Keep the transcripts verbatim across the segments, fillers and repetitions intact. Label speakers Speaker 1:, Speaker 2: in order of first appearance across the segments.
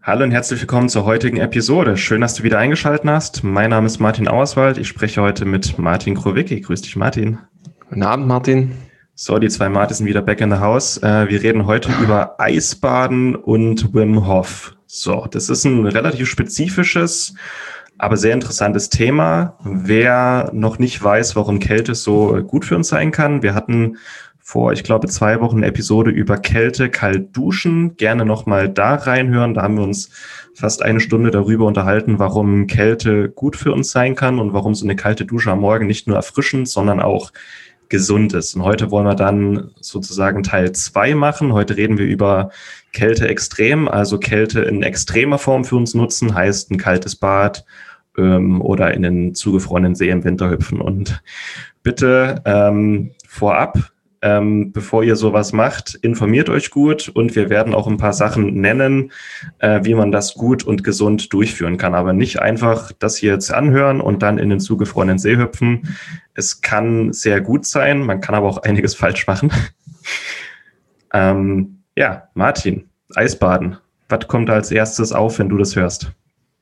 Speaker 1: Hallo und herzlich willkommen zur heutigen Episode. Schön, dass du wieder eingeschaltet hast. Mein Name ist Martin Auerswald. Ich spreche heute mit Martin Krowicki. Grüß dich, Martin.
Speaker 2: Guten Abend, Martin.
Speaker 1: So, die zwei Martins sind wieder back in the house. Äh, wir reden heute über Eisbaden und Wim Hof. So, das ist ein relativ spezifisches, aber sehr interessantes Thema. Wer noch nicht weiß, warum Kälte so gut für uns sein kann, wir hatten vor, ich glaube, zwei Wochen eine Episode über Kälte, kalt duschen. Gerne nochmal da reinhören. Da haben wir uns fast eine Stunde darüber unterhalten, warum Kälte gut für uns sein kann und warum so eine kalte Dusche am Morgen nicht nur erfrischend, sondern auch gesund ist. Und heute wollen wir dann sozusagen Teil zwei machen. Heute reden wir über Kälte extrem, also Kälte in extremer Form für uns nutzen, heißt ein kaltes Bad ähm, oder in den zugefrorenen See im Winter hüpfen. Und bitte ähm, vorab, Ähm, bevor ihr sowas macht, informiert euch gut und wir werden auch ein paar Sachen nennen, äh, wie man das gut und gesund durchführen kann. Aber nicht einfach das hier jetzt anhören und dann in den zugefrorenen See hüpfen. Es kann sehr gut sein, man kann aber auch einiges falsch machen. ähm, ja, Martin, Eisbaden. Was kommt als erstes auf, wenn du das hörst?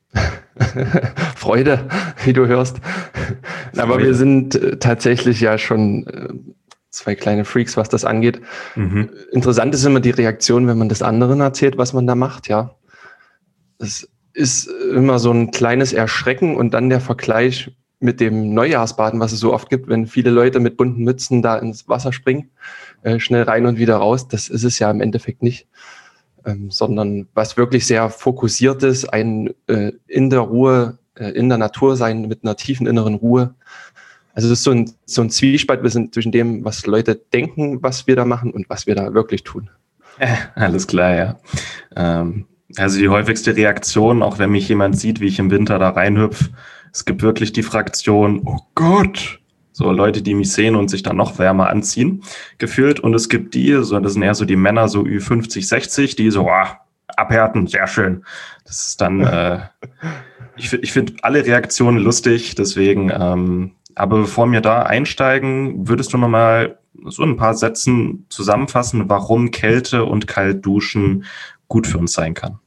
Speaker 2: Freude, wie du hörst. Freude. Aber wir sind äh, tatsächlich ja schon äh, zwei kleine Freaks, was das angeht. Mhm. Interessant ist immer die Reaktion, wenn man das anderen erzählt, was man da macht, ja. Es ist immer so ein kleines Erschrecken und dann der Vergleich mit dem Neujahrsbaden, was es so oft gibt, wenn viele Leute mit bunten Mützen da ins Wasser springen, äh, schnell rein und wieder raus. Das ist es ja im Endeffekt nicht, ähm, sondern was wirklich sehr fokussiert ist, ein äh, in der Ruhe, äh, in der Natur sein, mit einer tiefen inneren Ruhe. Also das ist so ein, so ein Zwiespalt zwischen dem, was Leute denken, was wir da machen und was wir da wirklich tun.
Speaker 1: Äh, alles klar, ja. Ähm, also die häufigste Reaktion, auch wenn mich jemand sieht, wie ich im Winter da reinhüpfe, es gibt wirklich die Fraktion, oh Gott, so Leute, die mich sehen und sich dann noch wärmer anziehen, gefühlt. Und es gibt die, so das sind eher so die Männer, so Ü fünfzig, sechzig, die so, ah, abhärten, sehr schön. Das ist dann, äh, ich, ich finde alle Reaktionen lustig, deswegen... Ähm, Aber bevor wir da einsteigen, würdest du nochmal so ein paar Sätzen zusammenfassen, warum Kälte und Kaltduschen gut für uns sein kann?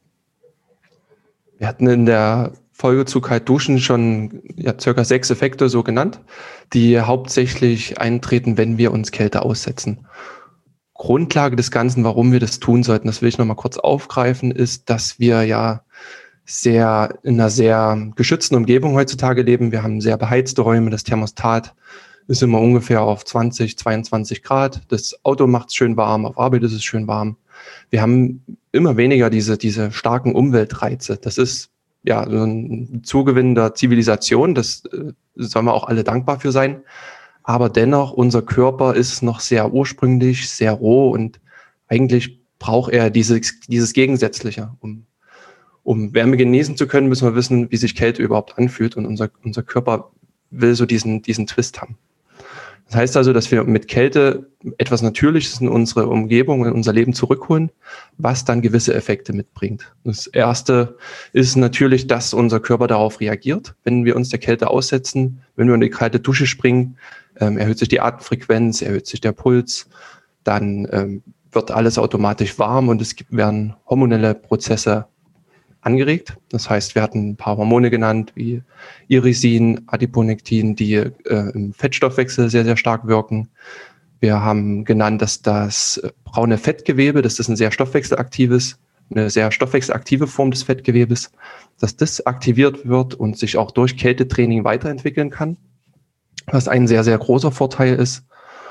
Speaker 2: Wir hatten in der Folge zu Kaltduschen schon ja, circa sechs Effekte so genannt, die hauptsächlich eintreten, wenn wir uns Kälte aussetzen. Grundlage des Ganzen, warum wir das tun sollten, das will ich nochmal kurz aufgreifen, ist, dass wir ja sehr in einer sehr geschützten Umgebung heutzutage leben. Wir haben sehr beheizte Räume. Das Thermostat ist immer ungefähr auf zwanzig, zweiundzwanzig Grad. Das Auto macht es schön warm, auf Arbeit ist es schön warm. Wir haben immer weniger diese, diese starken Umweltreize. Das ist ja so ein Zugewinn der Zivilisation. Das äh, sollen wir auch alle dankbar für sein. Aber dennoch, unser Körper ist noch sehr ursprünglich, sehr roh und eigentlich braucht er dieses, dieses Gegensätzliche, um Um Wärme genießen zu können, müssen wir wissen, wie sich Kälte überhaupt anfühlt. Und unser, unser Körper will so diesen, diesen Twist haben. Das heißt also, dass wir mit Kälte etwas Natürliches in unsere Umgebung, in unser Leben zurückholen, was dann gewisse Effekte mitbringt. Das erste ist natürlich, dass unser Körper darauf reagiert. Wenn wir uns der Kälte aussetzen, wenn wir in die kalte Dusche springen, ähm, erhöht sich die Atemfrequenz, erhöht sich der Puls, dann ähm, wird alles automatisch warm und es gibt, werden hormonelle Prozesse angeregt. Das heißt, wir hatten ein paar Hormone genannt, wie Irisin, Adiponektin, die äh, im Fettstoffwechsel sehr, sehr stark wirken. Wir haben genannt, dass das braune Fettgewebe, dass das ein sehr stoffwechselaktives, eine sehr stoffwechselaktive Form des Fettgewebes, dass das aktiviert wird und sich auch durch Kältetraining weiterentwickeln kann, was ein sehr, sehr großer Vorteil ist.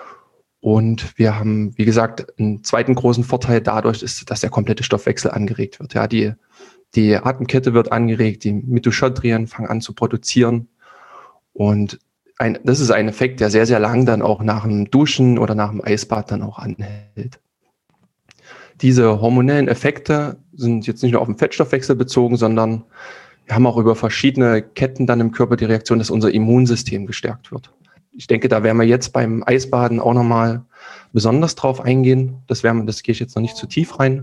Speaker 2: Und wir haben, wie gesagt, einen zweiten großen Vorteil dadurch ist, dass der komplette Stoffwechsel angeregt wird. Ja, die Die Atemkette wird angeregt, die Mitochondrien fangen an zu produzieren. Und ein, das ist ein Effekt, der sehr, sehr lang dann auch nach dem Duschen oder nach dem Eisbad dann auch anhält. Diese hormonellen Effekte sind jetzt nicht nur auf den Fettstoffwechsel bezogen, sondern wir haben auch über verschiedene Ketten dann im Körper die Reaktion, dass unser Immunsystem gestärkt wird. Ich denke, da werden wir jetzt beim Eisbaden auch nochmal besonders drauf eingehen. Das, werden wir, das gehe ich jetzt noch nicht zu tief rein.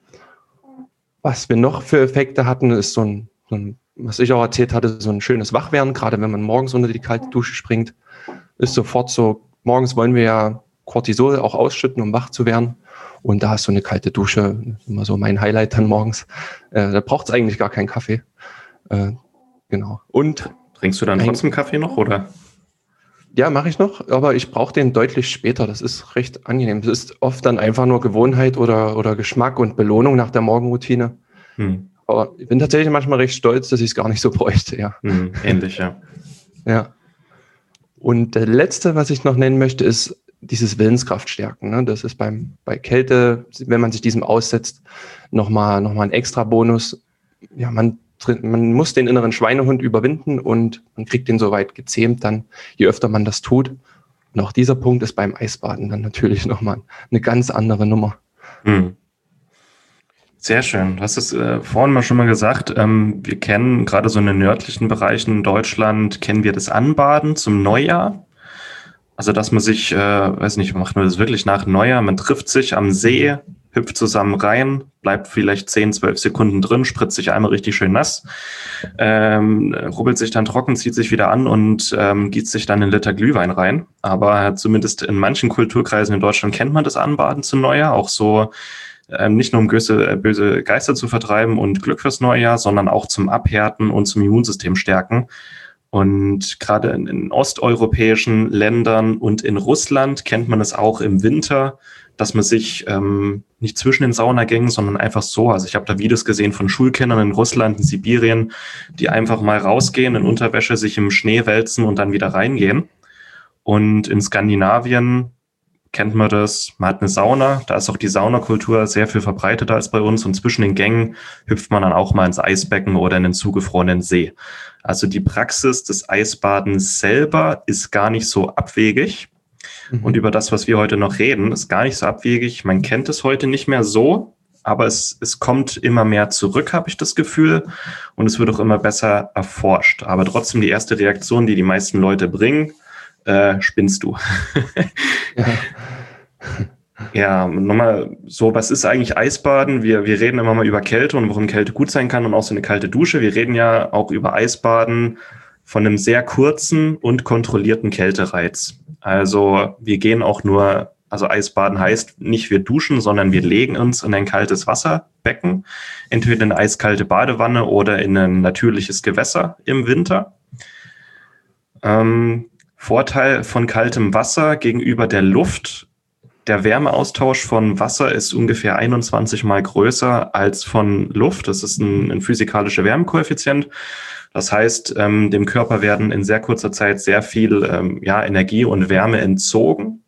Speaker 2: Was wir noch für Effekte hatten, ist so ein, so ein, was ich auch erzählt hatte, so ein schönes Wachwerden. Gerade wenn man morgens unter die kalte Dusche springt, ist sofort so, morgens wollen wir ja Cortisol auch ausschütten, um wach zu werden. Und da hast du eine kalte Dusche, immer so mein Highlight dann morgens. Äh, da braucht es eigentlich gar keinen Kaffee. Äh, genau. Und
Speaker 1: trinkst du dann trotzdem Kaffee noch, oder?
Speaker 2: Ja, mache ich noch, aber ich brauche den deutlich später. Das ist recht angenehm. Das ist oft dann einfach nur Gewohnheit oder, oder Geschmack und Belohnung nach der Morgenroutine. Hm. Aber ich bin tatsächlich manchmal recht stolz, dass ich es gar nicht so bräuchte, ja.
Speaker 1: Hm, ähnlich, ja.
Speaker 2: Ja. Und der letzte, was ich noch nennen möchte, ist dieses Willenskraft stärken. Ne? Das ist beim, bei Kälte, wenn man sich diesem aussetzt, nochmal noch mal ein extra Bonus. Ja, man Man muss den inneren Schweinehund überwinden und man kriegt den soweit gezähmt dann, je öfter man das tut. Und auch dieser Punkt ist beim Eisbaden dann natürlich nochmal eine ganz andere Nummer.
Speaker 1: Hm. Sehr schön. Du hast es äh, vorhin mal schon mal gesagt. Ähm, wir kennen gerade so in den nördlichen Bereichen in Deutschland, kennen wir das Anbaden zum Neujahr. Also, dass man sich, äh, weiß nicht, macht man das wirklich nach Neujahr, man trifft sich am See, hüpft zusammen rein, bleibt vielleicht zehn, zwölf Sekunden drin, spritzt sich einmal richtig schön nass, ähm, rubbelt sich dann trocken, zieht sich wieder an und ähm, gießt sich dann einen Liter Glühwein rein. Aber zumindest in manchen Kulturkreisen in Deutschland kennt man das Anbaden zu Neujahr, auch so ähm, nicht nur um böse, böse Geister zu vertreiben und Glück fürs Neujahr, sondern auch zum Abhärten und zum Immunsystem stärken. Und gerade in, in osteuropäischen Ländern und in Russland kennt man es auch im Winter, dass man sich ähm, nicht zwischen den Saunagängen, sondern einfach so, also ich habe da Videos gesehen von Schulkindern in Russland, in Sibirien, die einfach mal rausgehen, in Unterwäsche sich im Schnee wälzen und dann wieder reingehen. Und in Skandinavien kennt man das, man hat eine Sauna, da ist auch die Saunakultur sehr viel verbreiteter als bei uns und zwischen den Gängen hüpft man dann auch mal ins Eisbecken oder in den zugefrorenen See. Also die Praxis des Eisbadens selber ist gar nicht so abwegig. Mhm. Und über das, was wir heute noch reden, ist gar nicht so abwegig. Man kennt es heute nicht mehr so, aber es, es kommt immer mehr zurück, habe ich das Gefühl. Und es wird auch immer besser erforscht. Aber trotzdem die erste Reaktion, die die meisten Leute bringen, äh, spinnst du. Ja. Ja, nochmal so, was ist eigentlich Eisbaden? Wir, wir reden immer mal über Kälte und warum Kälte gut sein kann und auch so eine kalte Dusche. Wir reden ja auch über Eisbaden von einem sehr kurzen und kontrollierten Kältereiz. Also wir gehen auch nur, also Eisbaden heißt nicht wir duschen, sondern wir legen uns in ein kaltes Wasserbecken, entweder in eine eiskalte Badewanne oder in ein natürliches Gewässer im Winter. Ähm, Vorteil von kaltem Wasser gegenüber der Luft: Der Wärmeaustausch von Wasser ist ungefähr einundzwanzig Mal größer als von Luft. Das ist ein, ein physikalischer Wärmekoeffizient. Das heißt, ähm, dem Körper werden in sehr kurzer Zeit sehr viel ähm, ja, Energie und Wärme entzogen.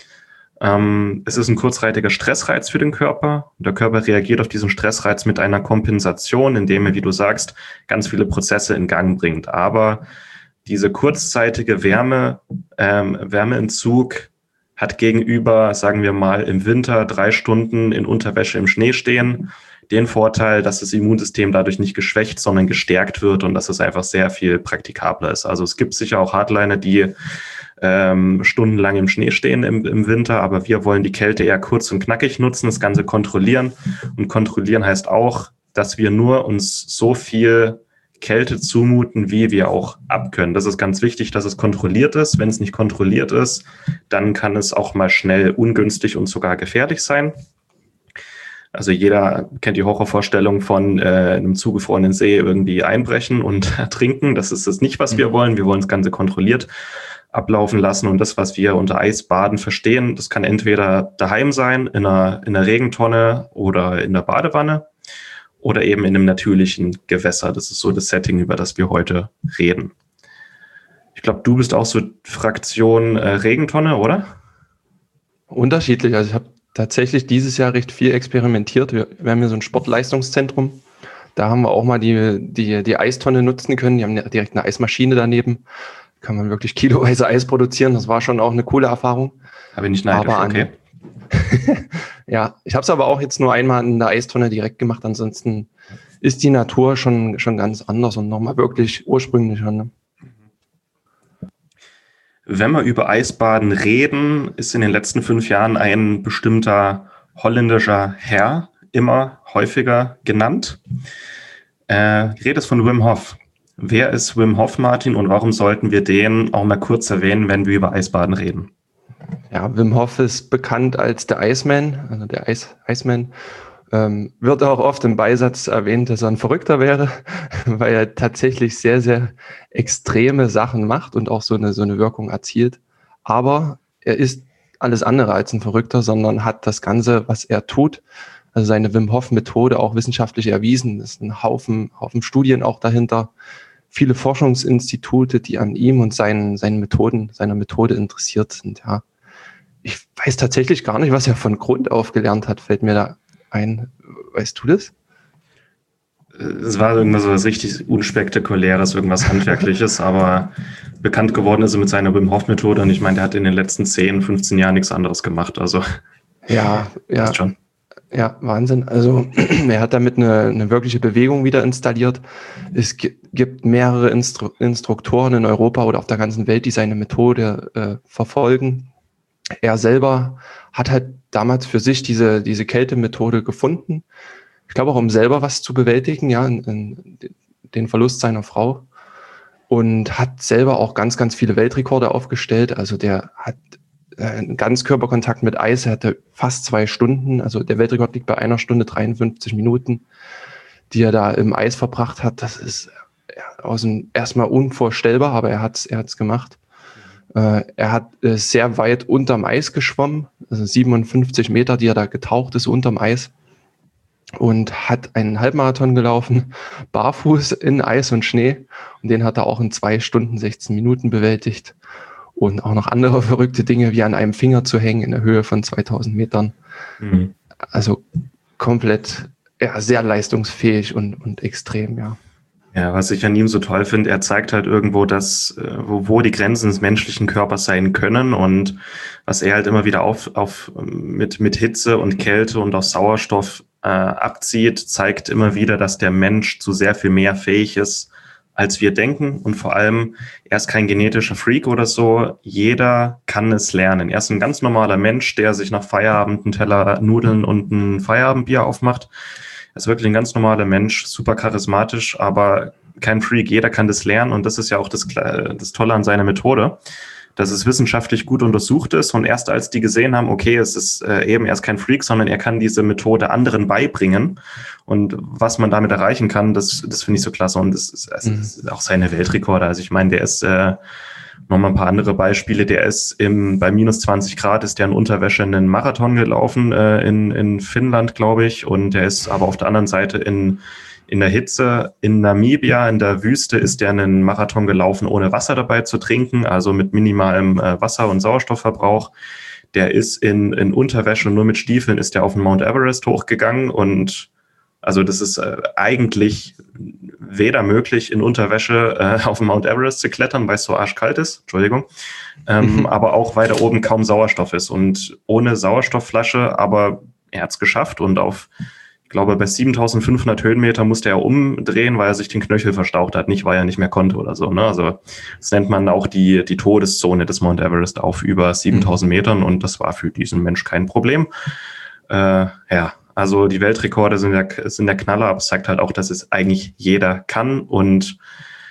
Speaker 1: Ähm, es ist ein kurzzeitiger Stressreiz für den Körper. Der Körper reagiert auf diesen Stressreiz mit einer Kompensation, indem er, wie du sagst, ganz viele Prozesse in Gang bringt. Aber diese kurzzeitige Wärme, ähm, Wärmeentzug hat gegenüber, sagen wir mal, im Winter drei Stunden in Unterwäsche im Schnee stehen, den Vorteil, dass das Immunsystem dadurch nicht geschwächt, sondern gestärkt wird und dass es einfach sehr viel praktikabler ist. Also es gibt sicher auch Hardliner, die ähm, stundenlang im Schnee stehen im, im Winter, aber wir wollen die Kälte eher kurz und knackig nutzen, das Ganze kontrollieren. Und kontrollieren heißt auch, dass wir nur uns so viel Kälte zumuten, wie wir auch abkönnen. Das ist ganz wichtig, dass es kontrolliert ist. Wenn es nicht kontrolliert ist, dann kann es auch mal schnell ungünstig und sogar gefährlich sein. Also jeder kennt die Horrorvorstellung von äh, einem zugefrorenen See irgendwie einbrechen und ertrinken. Das ist das nicht, was wir wollen. Wir wollen das Ganze kontrolliert ablaufen lassen. Und das, was wir unter Eisbaden verstehen, das kann entweder daheim sein, in einer, in einer Regentonne oder in der Badewanne, oder eben in einem natürlichen Gewässer. Das ist so das Setting, über das wir heute reden. Ich glaube, du bist auch so Fraktion äh, Regentonne, oder?
Speaker 2: Unterschiedlich. Also ich habe tatsächlich dieses Jahr recht viel experimentiert. Wir, wir haben hier so ein Sportleistungszentrum. Da haben wir auch mal die, die, die Eistonne nutzen können. Die haben direkt eine Eismaschine daneben. Kann man wirklich kiloweise Eis produzieren. Das war schon auch eine coole Erfahrung.
Speaker 1: Aber nicht neidisch,
Speaker 2: aber
Speaker 1: okay.
Speaker 2: Ja, ich habe es aber auch jetzt nur einmal in der Eistonne direkt gemacht. Ansonsten ist die Natur schon, schon ganz anders und nochmal wirklich ursprünglicher. Ne?
Speaker 1: Wenn wir über Eisbaden reden, ist in den letzten fünf Jahren ein bestimmter holländischer Herr immer häufiger genannt. Äh, die Rede ist von Wim Hof. Wer ist Wim Hof, Martin, und warum sollten wir den auch mal kurz erwähnen, wenn wir über Eisbaden reden?
Speaker 2: Ja, Wim Hof ist bekannt als der Iceman, also der Ice, Iceman. Ähm, wird auch oft im Beisatz erwähnt, dass er ein Verrückter wäre, weil er tatsächlich sehr, sehr extreme Sachen macht und auch so eine, so eine Wirkung erzielt. Aber er ist alles andere als ein Verrückter, sondern hat das Ganze, was er tut, also seine Wim Hof Methode auch wissenschaftlich erwiesen. Es ist ein Haufen, Haufen Studien auch dahinter. Viele Forschungsinstitute, die an ihm und seinen, seinen Methoden, seiner Methode interessiert sind, ja. Ich weiß tatsächlich gar nicht, was er von Grund auf gelernt hat, fällt mir da ein. Weißt du das?
Speaker 1: Es war irgendwas so was richtig Unspektakuläres, irgendwas Handwerkliches, aber bekannt geworden ist er mit seiner Wim Hof Methode und ich meine, der hat in den letzten zehn, fünfzehn Jahren nichts anderes gemacht, also
Speaker 2: Ja, ja.
Speaker 1: passt schon.
Speaker 2: Ja, Wahnsinn. Also er hat damit eine, eine wirkliche Bewegung wieder installiert. Es gi- gibt mehrere Instru- Instruktoren in Europa oder auf der ganzen Welt, die seine Methode äh, verfolgen. Er selber hat halt damals für sich diese, diese Kältemethode gefunden. Ich glaube auch, um selber was zu bewältigen, ja, in, in den Verlust seiner Frau. Und hat selber auch ganz, ganz viele Weltrekorde aufgestellt. Also der hat einen Ganzkörperkontakt mit Eis, er hatte fast zwei Stunden, also der Weltrekord liegt bei einer Stunde dreiundfünfzig Minuten, die er da im Eis verbracht hat. Das ist ja, außen erstmal unvorstellbar, aber er hat es er hat's gemacht. Äh, er hat äh, sehr weit unterm Eis geschwommen, also siebenundfünfzig Meter, die er da getaucht ist unterm Eis und hat einen Halbmarathon gelaufen, barfuß in Eis und Schnee und den hat er auch in zwei Stunden sechzehn Minuten bewältigt. Und auch noch andere verrückte Dinge, wie an einem Finger zu hängen in der Höhe von zweitausend Metern. Mhm. Also komplett, ja, sehr leistungsfähig und, und extrem, ja.
Speaker 1: Ja, was ich an ihm so toll finde, er zeigt halt irgendwo, dass, wo, wo die Grenzen des menschlichen Körpers sein können und was er halt immer wieder auf, auf mit, mit Hitze und Kälte und auch Sauerstoff äh, abzieht, zeigt immer wieder, dass der Mensch zu sehr viel mehr fähig ist, als wir denken. Und vor allem, er ist kein genetischer Freak oder so. Jeder kann es lernen. Er ist ein ganz normaler Mensch, der sich nach Feierabend einen Teller Nudeln und ein Feierabendbier aufmacht. Er ist wirklich ein ganz normaler Mensch, super charismatisch, aber kein Freak. Jeder kann das lernen. Und das ist ja auch das, das Tolle an seiner Methode, dass es wissenschaftlich gut untersucht ist. Und erst als die gesehen haben, okay, es ist äh, eben, er ist kein Freak, sondern er kann diese Methode anderen beibringen. Und was man damit erreichen kann, das, das finde ich so klasse. Und das ist, das ist auch seine Weltrekorde. Also ich meine, der ist, äh, nochmal ein paar andere Beispiele, der ist im, bei minus zwanzig Grad ist der in Unterwäsche einen Marathon gelaufen, äh, in, in Finnland, glaube ich. Und der ist aber auf der anderen Seite in In der Hitze in Namibia, in der Wüste, ist der einen Marathon gelaufen, ohne Wasser dabei zu trinken, also mit minimalem äh, Wasser- und Sauerstoffverbrauch. Der ist in, in Unterwäsche und nur mit Stiefeln ist der auf den Mount Everest hochgegangen. Und also das ist äh, eigentlich weder möglich, in Unterwäsche äh, auf den Mount Everest zu klettern, weil es so arschkalt ist, Entschuldigung, ähm, aber auch weil da oben kaum Sauerstoff ist. Und ohne Sauerstoffflasche, aber er hat es geschafft und auf Ich glaube, bei siebentausendfünfhundert Höhenmeter musste er umdrehen, weil er sich den Knöchel verstaucht hat, nicht weil er nicht mehr konnte oder so. Ne? Also das nennt man auch die, die Todeszone des Mount Everest auf über siebentausend Metern und das war für diesen Mensch kein Problem. Äh, ja, also die Weltrekorde sind der, sind der Knaller, aber es zeigt halt auch, dass es eigentlich jeder kann. Und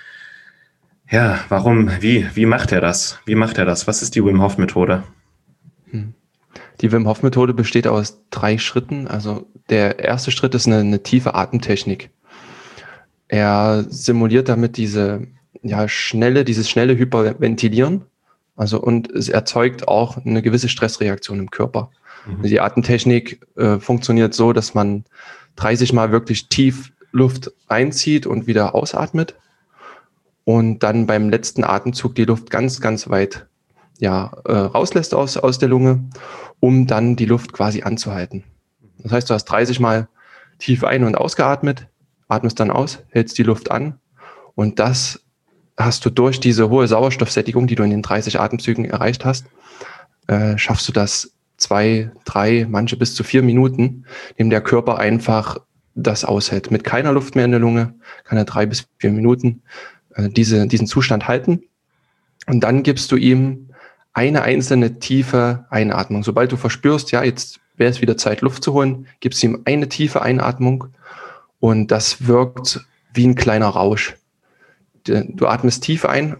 Speaker 1: ja, warum, wie, wie macht er das? Wie macht er das? Was ist die Wim Hof Methode?
Speaker 2: Hm. Die Wim Hof Methode besteht aus drei Schritten. Also der erste Schritt ist eine, eine tiefe Atemtechnik. Er simuliert damit diese ja, schnelle, dieses schnelle Hyperventilieren. Also und es erzeugt auch eine gewisse Stressreaktion im Körper. Mhm. Die Atemtechnik äh, funktioniert so, dass man dreißig Mal wirklich tief Luft einzieht und wieder ausatmet und dann beim letzten Atemzug die Luft ganz, ganz weit ja, äh, rauslässt aus, aus der Lunge, um dann die Luft quasi anzuhalten. Das heißt, du hast dreißig Mal tief ein- und ausgeatmet, atmest dann aus, hältst die Luft an und das hast du durch diese hohe Sauerstoffsättigung, die du in den dreißig Atemzügen erreicht hast, äh, schaffst du das zwei, drei, manche bis zu vier Minuten, indem der Körper einfach das aushält. Mit keiner Luft mehr in der Lunge kann er drei bis vier Minuten äh, diese, diesen Zustand halten und dann gibst du ihm eine einzelne tiefe Einatmung. Sobald du verspürst, ja, jetzt wäre es wieder Zeit, Luft zu holen, gibst du ihm eine tiefe Einatmung und das wirkt wie ein kleiner Rausch. Du atmest tief ein und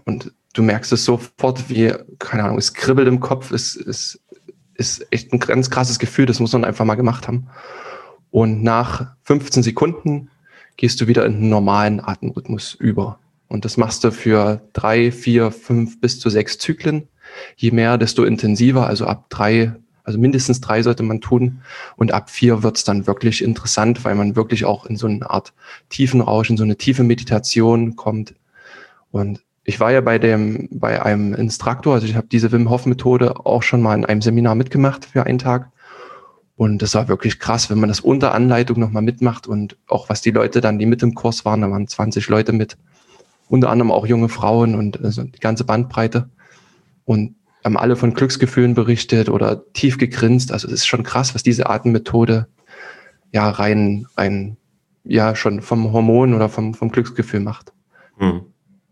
Speaker 2: du merkst es sofort, wie, keine Ahnung, es kribbelt im Kopf, es ist, ist echt ein ganz krasses Gefühl, das muss man einfach mal gemacht haben. Und nach fünfzehn Sekunden gehst du wieder in den normalen Atemrhythmus über. Und das machst du für drei, vier, fünf bis zu sechs Zyklen. Je mehr, desto intensiver, also ab drei, also mindestens drei sollte man tun. Und ab vier wird's dann wirklich interessant, weil man wirklich auch in so eine Art Tiefenrausch, in so eine tiefe Meditation kommt. Und ich war ja bei dem, bei einem Instruktor, also ich habe diese Wim Hof Methode auch schon mal in einem Seminar mitgemacht für einen Tag. Und das war wirklich krass, wenn man das unter Anleitung nochmal mitmacht und auch was die Leute dann, die mit im Kurs waren, da waren zwanzig Leute mit, unter anderem auch junge Frauen und also die ganze Bandbreite. Und haben alle von Glücksgefühlen berichtet oder tief gegrinst. Also es ist schon krass, was diese Atemmethode ja rein, rein, ja schon vom Hormon oder vom, vom Glücksgefühl macht.
Speaker 1: Hm.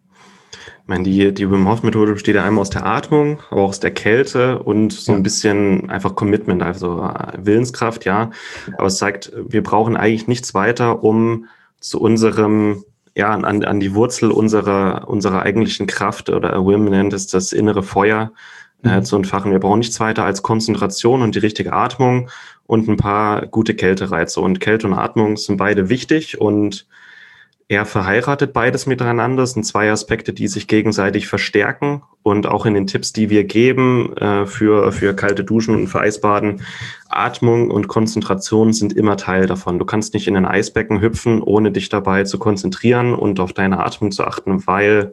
Speaker 1: Ich meine, die, die Wim Hof Methode besteht ja einmal aus der Atmung, aber auch aus der Kälte und so ein bisschen einfach Commitment, also Willenskraft, ja. Aber es zeigt, wir brauchen eigentlich nichts weiter, um zu unserem, ja, an, an die Wurzel unserer, unserer eigentlichen Kraft, oder Wim nennt es das innere Feuer, mhm. äh, zu entfachen. Wir brauchen nichts weiter als Konzentration und die richtige Atmung und ein paar gute Kältereize. Und Kälte und Atmung sind beide wichtig und er verheiratet beides miteinander. Das sind zwei Aspekte, die sich gegenseitig verstärken. Und auch in den Tipps, die wir geben äh, für, für kalte Duschen und für Eisbaden, Atmung und Konzentration sind immer Teil davon. Du kannst nicht in ein Eisbecken hüpfen, ohne dich dabei zu konzentrieren und auf deine Atmung zu achten, weil,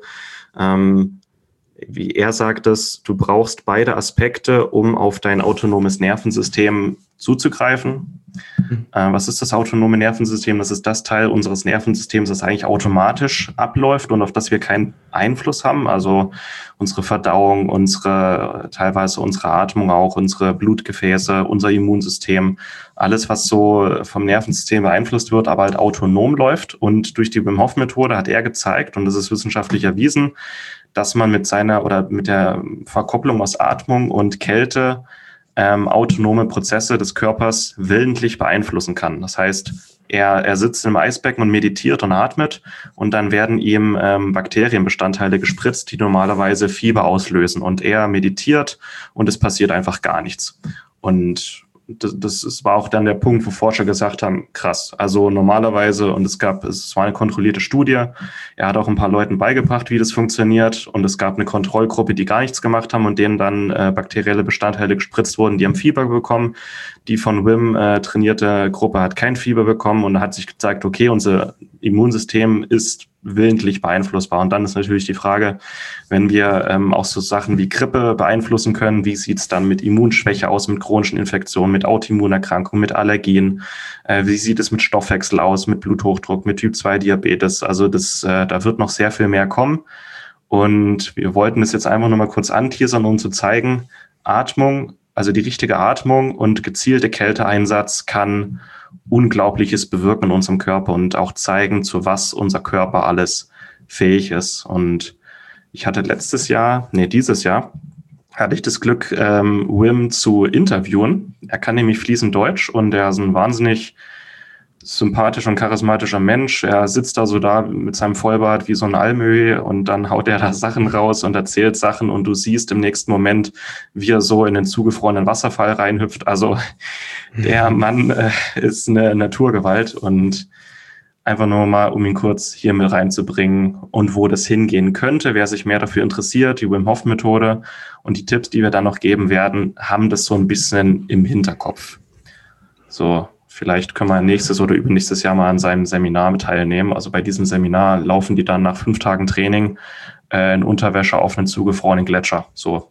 Speaker 1: ähm, wie er sagt es, du brauchst beide Aspekte, um auf dein autonomes Nervensystem zuzugreifen. Mhm. Äh, was ist das autonome Nervensystem? Das ist das Teil unseres Nervensystems, das eigentlich automatisch abläuft und auf das wir keinen Einfluss haben. Also unsere Verdauung, unsere, teilweise unsere Atmung auch, unsere Blutgefäße, unser Immunsystem, alles, was so vom Nervensystem beeinflusst wird, aber halt autonom läuft. Und durch die Wim Hof Methode hat er gezeigt, und das ist wissenschaftlich erwiesen, dass man mit seiner oder mit der Verkopplung aus Atmung und Kälte ähm, autonome Prozesse des Körpers willentlich beeinflussen kann. Das heißt, er, er sitzt im Eisbecken und meditiert und atmet und dann werden ihm ähm, Bakterienbestandteile gespritzt, die normalerweise Fieber auslösen. Und er meditiert und es passiert einfach gar nichts. Und das, das war auch dann der Punkt, wo Forscher gesagt haben, krass, also normalerweise, und es gab, es war eine kontrollierte Studie, er hat auch ein paar Leuten beigebracht, wie das funktioniert, und es gab eine Kontrollgruppe, die gar nichts gemacht haben und denen dann äh, bakterielle Bestandteile gespritzt wurden, die haben Fieber bekommen. Die von Wim äh, trainierte Gruppe hat kein Fieber bekommen, und da hat sich gezeigt, okay, unser Immunsystem ist willentlich beeinflussbar. Und dann ist natürlich die Frage, wenn wir ähm, auch so Sachen wie Grippe beeinflussen können, wie sieht es dann mit Immunschwäche aus, mit chronischen Infektionen, mit Autoimmunerkrankungen, mit Allergien? Äh, wie sieht es mit Stoffwechsel aus, mit Bluthochdruck, mit Typ zwei Diabetes? Also das, äh, da wird noch sehr viel mehr kommen. Und wir wollten es jetzt einfach nur mal kurz anteasern, um zu zeigen, Atmung, also die richtige Atmung und gezielte Kälteeinsatz kann Unglaubliches bewirken in unserem Körper und auch zeigen, zu was unser Körper alles fähig ist. Und ich hatte letztes Jahr, nee, dieses Jahr, hatte ich das Glück, ähm, Wim zu interviewen. Er kann nämlich fließend Deutsch und er ist ein wahnsinnig sympathischer und charismatischer Mensch. Er sitzt da so da mit seinem Vollbart wie so ein Almöhi und dann haut er da Sachen raus und erzählt Sachen und du siehst im nächsten Moment, wie er so in den zugefrorenen Wasserfall reinhüpft. Also der Mann äh, ist eine Naturgewalt, und einfach nur mal, um ihn kurz hier mit reinzubringen und wo das hingehen könnte. Wer sich mehr dafür interessiert, die Wim Hof Methode und die Tipps, die wir dann noch geben werden, haben das so ein bisschen im Hinterkopf. So, vielleicht können wir nächstes oder übernächstes Jahr mal an seinem Seminar mit teilnehmen. Also bei diesem Seminar laufen die dann nach fünf Tagen Training äh, in Unterwäsche auf einen zugefrorenen Gletscher. So.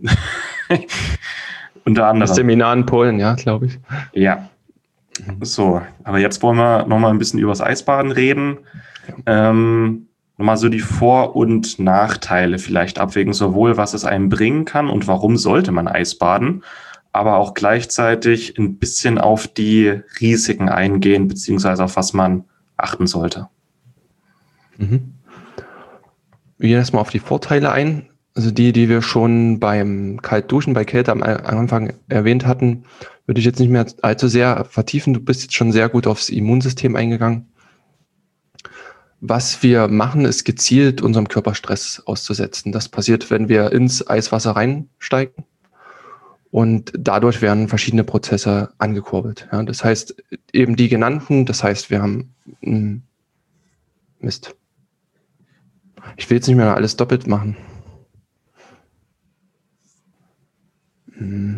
Speaker 1: Unter anderem.
Speaker 2: Das Seminar in Polen, ja, glaube ich.
Speaker 1: Ja. So, aber jetzt wollen wir nochmal ein bisschen über das Eisbaden reden. Ja. Ähm, nochmal so die Vor- und Nachteile vielleicht abwägen, sowohl was es einem bringen kann und warum sollte man Eisbaden, aber auch gleichzeitig ein bisschen auf die Risiken eingehen, beziehungsweise auf was man achten sollte.
Speaker 2: Mhm. Wir gehen erstmal auf die Vorteile ein. Also die, die wir schon beim Kaltduschen, bei Kälte am Anfang erwähnt hatten, würde ich jetzt nicht mehr allzu sehr vertiefen. Du bist jetzt schon sehr gut aufs Immunsystem eingegangen. was wir machen, ist gezielt unserem Körper Stress auszusetzen. Das passiert, wenn wir ins Eiswasser reinsteigen. Und dadurch werden verschiedene Prozesse angekurbelt. Ja, das heißt, eben die genannten, das heißt, wir haben mh, Mist. Ich will jetzt nicht mehr alles doppelt machen. Hm.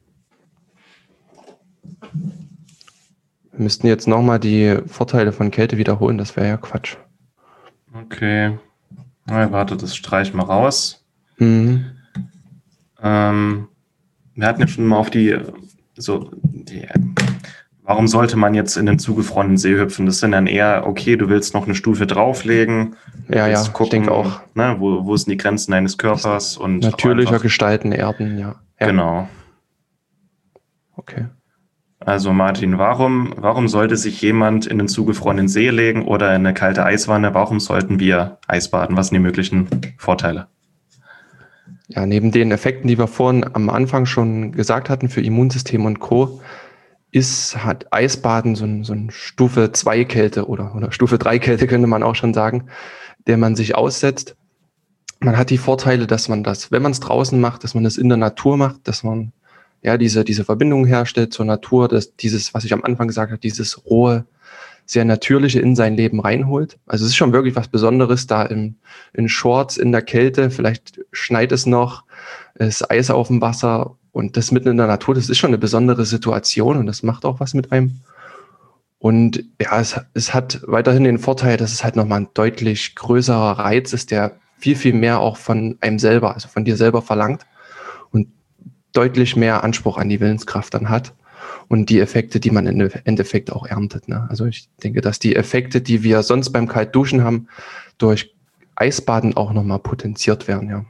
Speaker 2: Wir müssten jetzt nochmal die Vorteile von Kälte wiederholen, das wäre ja Quatsch.
Speaker 1: Okay. Na, warte, das streich mal raus.
Speaker 2: Mhm.
Speaker 1: Ähm, wir hatten ja schon mal auf die, so, die, warum sollte man jetzt in den zugefrorenen See hüpfen? Das sind dann eher, okay, du willst noch eine Stufe drauflegen.
Speaker 2: Ja, ja,
Speaker 1: gucken,
Speaker 2: ich denke auch.
Speaker 1: Ne, wo, wo sind die Grenzen deines Körpers? Und
Speaker 2: natürlicher gestalten, Erden, ja. ja.
Speaker 1: Genau.
Speaker 2: Okay.
Speaker 1: Also Martin, warum, warum sollte sich jemand in den zugefrorenen See legen oder in eine kalte Eiswanne? Warum sollten wir Eisbaden? Was sind die möglichen Vorteile?
Speaker 2: Ja, neben den Effekten, die wir vorhin am Anfang schon gesagt hatten für Immunsystem und Co., ist, hat Eisbaden so ein, so ein Stufe zwei Kälte oder, oder Stufe drei Kälte, könnte man auch schon sagen, der man sich aussetzt. Man hat die Vorteile, dass man das, wenn man es draußen macht, dass man es in der Natur macht, dass man ja diese, diese Verbindung herstellt zur Natur, dass dieses, was ich am Anfang gesagt habe, dieses rohe, sehr natürliche in sein Leben reinholt. Also es ist schon wirklich was Besonderes, da im, in Shorts, in der Kälte, vielleicht schneit es noch, es ist Eis auf dem Wasser und das mitten in der Natur, das ist schon eine besondere Situation und das macht auch was mit einem. Und ja, es, es hat weiterhin den Vorteil, dass es halt nochmal ein deutlich größerer Reiz ist, der viel, viel mehr auch von einem selber, also von dir selber verlangt und deutlich mehr Anspruch an die Willenskraft dann hat und die Effekte, die man im Endeffekt auch erntet. Ne? Also ich denke, dass die Effekte, die wir sonst beim Kaltduschen haben, durch Eisbaden auch nochmal potenziert werden. Ja.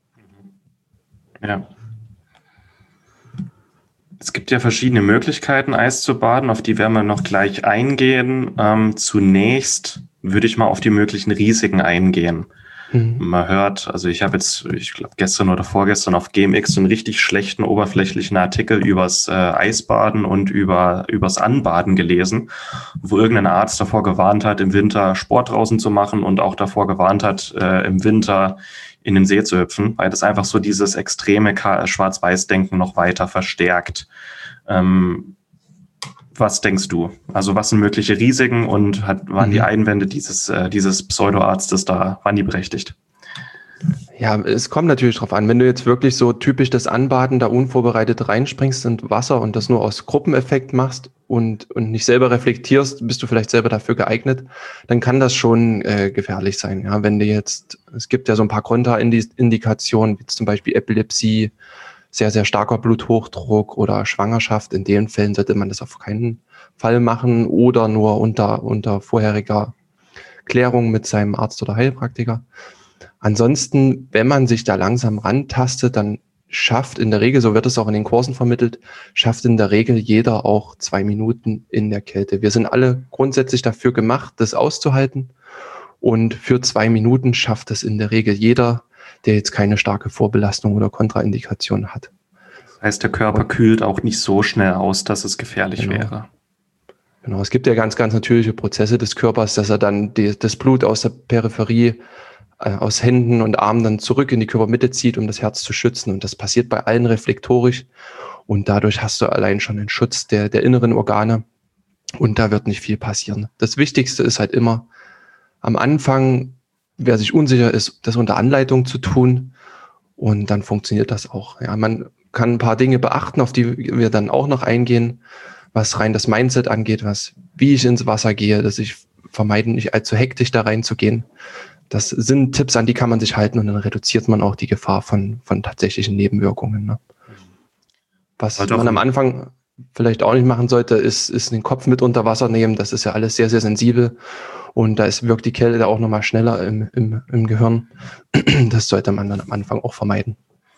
Speaker 1: Ja. Es gibt ja verschiedene Möglichkeiten, Eis zu baden, auf die werden wir noch gleich eingehen. Ähm, zunächst würde ich mal auf die möglichen Risiken eingehen. Mhm. Man hört, also ich habe jetzt, ich glaube gestern oder vorgestern auf G M X so einen richtig schlechten oberflächlichen Artikel übers äh, Eisbaden und über übers Anbaden gelesen, wo irgendein Arzt davor gewarnt hat, im Winter Sport draußen zu machen und auch davor gewarnt hat, äh, im Winter in den See zu hüpfen, weil das einfach so dieses extreme Schwarz-Weiß-Denken noch weiter verstärkt. Ähm, was denkst du? Also was sind mögliche Risiken und hat, waren mhm. die Einwände dieses, äh, dieses Pseudoarztes da, waren die berechtigt?
Speaker 2: Ja, es kommt natürlich drauf an. Wenn du jetzt wirklich so typisch das Anbaden da unvorbereitet reinspringst in Wasser und das nur aus Gruppeneffekt machst und, und nicht selber reflektierst, bist du vielleicht selber dafür geeignet, dann kann das schon äh, gefährlich sein. Ja, wenn du jetzt, es gibt ja so ein paar Kontraindikationen, wie zum Beispiel Epilepsie, sehr, sehr starker Bluthochdruck oder Schwangerschaft. In den Fällen sollte man das auf keinen Fall machen oder nur unter, unter vorheriger Klärung mit seinem Arzt oder Heilpraktiker. Ansonsten, wenn man sich da langsam rantastet, dann schafft in der Regel, so wird es auch in den Kursen vermittelt, schafft in der Regel jeder auch zwei Minuten in der Kälte. Wir sind alle grundsätzlich dafür gemacht, das auszuhalten. Und für zwei Minuten schafft es in der Regel jeder, der jetzt keine starke Vorbelastung oder Kontraindikation hat.
Speaker 1: Das heißt, der Körper kühlt auch nicht so schnell aus, dass es gefährlich
Speaker 2: genau.
Speaker 1: wäre.
Speaker 2: Genau, es gibt ja ganz, ganz natürliche Prozesse des Körpers, dass er dann die, das Blut aus der Peripherie, äh, aus Händen und Armen dann zurück in die Körpermitte zieht, um das Herz zu schützen. Und das passiert bei allen reflektorisch. Und dadurch hast du allein schon einen Schutz der, der inneren Organe. Und da wird nicht viel passieren. Das Wichtigste ist halt immer, am Anfang, wer sich unsicher ist, das unter Anleitung zu tun. Und dann funktioniert das auch. Ja, man kann ein paar Dinge beachten, auf die wir dann auch noch eingehen, was rein das Mindset angeht, was, wie ich ins Wasser gehe, dass ich vermeiden, nicht allzu hektisch da reinzugehen. Das sind Tipps, an die kann man sich halten und dann reduziert man auch die Gefahr von, von tatsächlichen Nebenwirkungen. Ne? Was
Speaker 1: also
Speaker 2: man am Anfang vielleicht auch nicht machen sollte, ist, ist den Kopf mit unter Wasser nehmen. Das ist ja alles sehr, sehr sensibel. Und da ist, wirkt die Kälte da auch nochmal schneller im, im, im Gehirn. Das sollte man dann am Anfang auch vermeiden.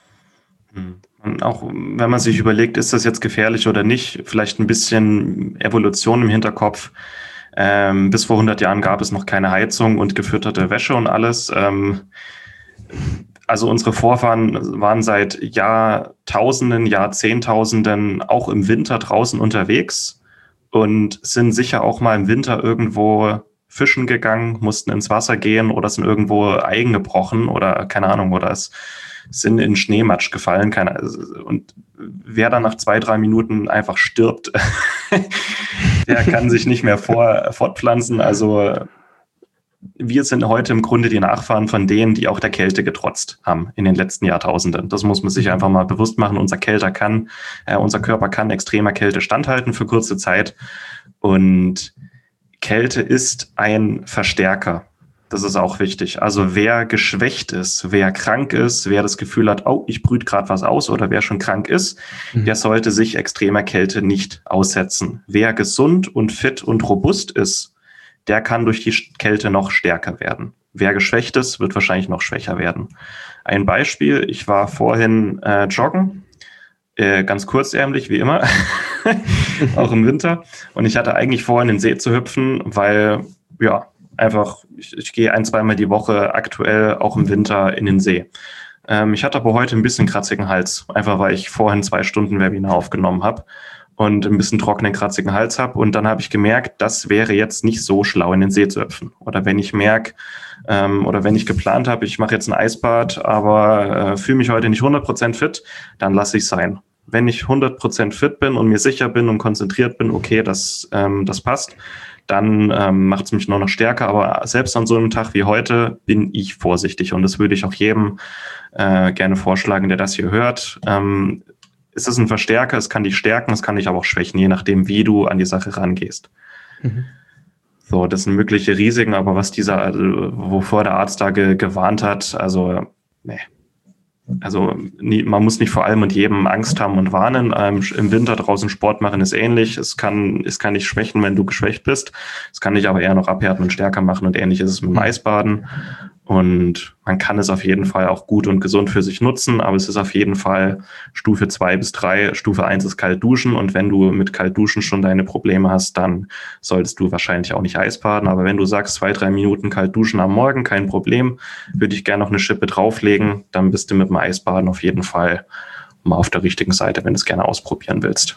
Speaker 1: Und auch wenn man sich überlegt, ist das jetzt gefährlich oder nicht, vielleicht ein bisschen Evolution im Hinterkopf. Ähm, bis vor hundert Jahren gab es noch keine Heizung und gefütterte Wäsche und alles. Ähm, also unsere Vorfahren waren seit Jahrtausenden, Jahrzehntausenden auch im Winter draußen unterwegs und sind sicher auch mal im Winter irgendwo fischen gegangen, mussten ins Wasser gehen oder sind irgendwo eingebrochen oder keine Ahnung, oder es sind in Schneematsch gefallen. Keine, und wer dann nach zwei, drei Minuten einfach stirbt, der kann sich nicht mehr vor, fortpflanzen. Also wir sind heute im Grunde die Nachfahren von denen, die auch der Kälte getrotzt haben in den letzten Jahrtausenden. Das muss man sich einfach mal bewusst machen. Unser Kälte kann, äh, unser Körper kann extremer Kälte standhalten für kurze Zeit. Und Kälte ist ein Verstärker. Das ist auch wichtig. Also wer geschwächt ist, wer krank ist, wer das Gefühl hat, oh, ich brüte gerade was aus, oder wer schon krank ist, mhm. der sollte sich extremer Kälte nicht aussetzen. Wer gesund und fit und robust ist, der kann durch die Kälte noch stärker werden. Wer geschwächt ist, wird wahrscheinlich noch schwächer werden. Ein Beispiel, ich war vorhin äh, joggen, äh, ganz kurzärmlich, wie immer, auch im Winter. Und ich hatte eigentlich vor, in den See zu hüpfen, weil, ja, einfach, ich, ich gehe ein, zweimal die Woche aktuell auch im Winter in den See. Ähm, ich hatte aber heute ein bisschen kratzigen Hals, einfach weil ich vorhin zwei Stunden Webinar aufgenommen habe und ein bisschen trockenen, kratzigen Hals habe. Und dann habe ich gemerkt, das wäre jetzt nicht so schlau, in den See zu hüpfen. Oder wenn ich merke, ähm, oder wenn ich geplant habe, ich mache jetzt ein Eisbad, aber äh, fühle mich heute nicht hundert Prozent fit, dann lasse ich es sein. Wenn ich hundert Prozent fit bin und mir sicher bin und konzentriert bin, okay, das, ähm, das passt, dann ähm, macht es mich nur noch stärker. Aber selbst an so einem Tag wie heute bin ich vorsichtig. Und das würde ich auch jedem äh, gerne vorschlagen, der das hier hört. Ähm, es ist ein Verstärker, es kann dich stärken, es kann dich aber auch schwächen, je nachdem, wie du an die Sache rangehst. Mhm. So, das sind mögliche Risiken, aber was dieser, also, wovor der Arzt da ge- gewarnt hat, also, nee. Also nie, man muss nicht vor allem und jedem Angst haben und warnen. Ähm, im Winter draußen Sport machen ist ähnlich. Es kann, es kann dich schwächen, wenn du geschwächt bist. Es kann dich aber eher noch abhärten und stärker machen. Und ähnlich ist es mit dem Eisbaden. Und man kann es auf jeden Fall auch gut und gesund für sich nutzen. Aber es ist auf jeden Fall Stufe zwei bis drei. Stufe eins ist kalt duschen. Und wenn du mit kalt duschen schon deine Probleme hast, dann solltest du wahrscheinlich auch nicht Eisbaden. Aber wenn du sagst, zwei, drei Minuten kalt duschen am Morgen, kein Problem, würde ich gerne noch eine Schippe drauflegen, dann bist du mit dem Eisbaden auf jeden Fall mal auf der richtigen Seite, wenn du es gerne ausprobieren willst.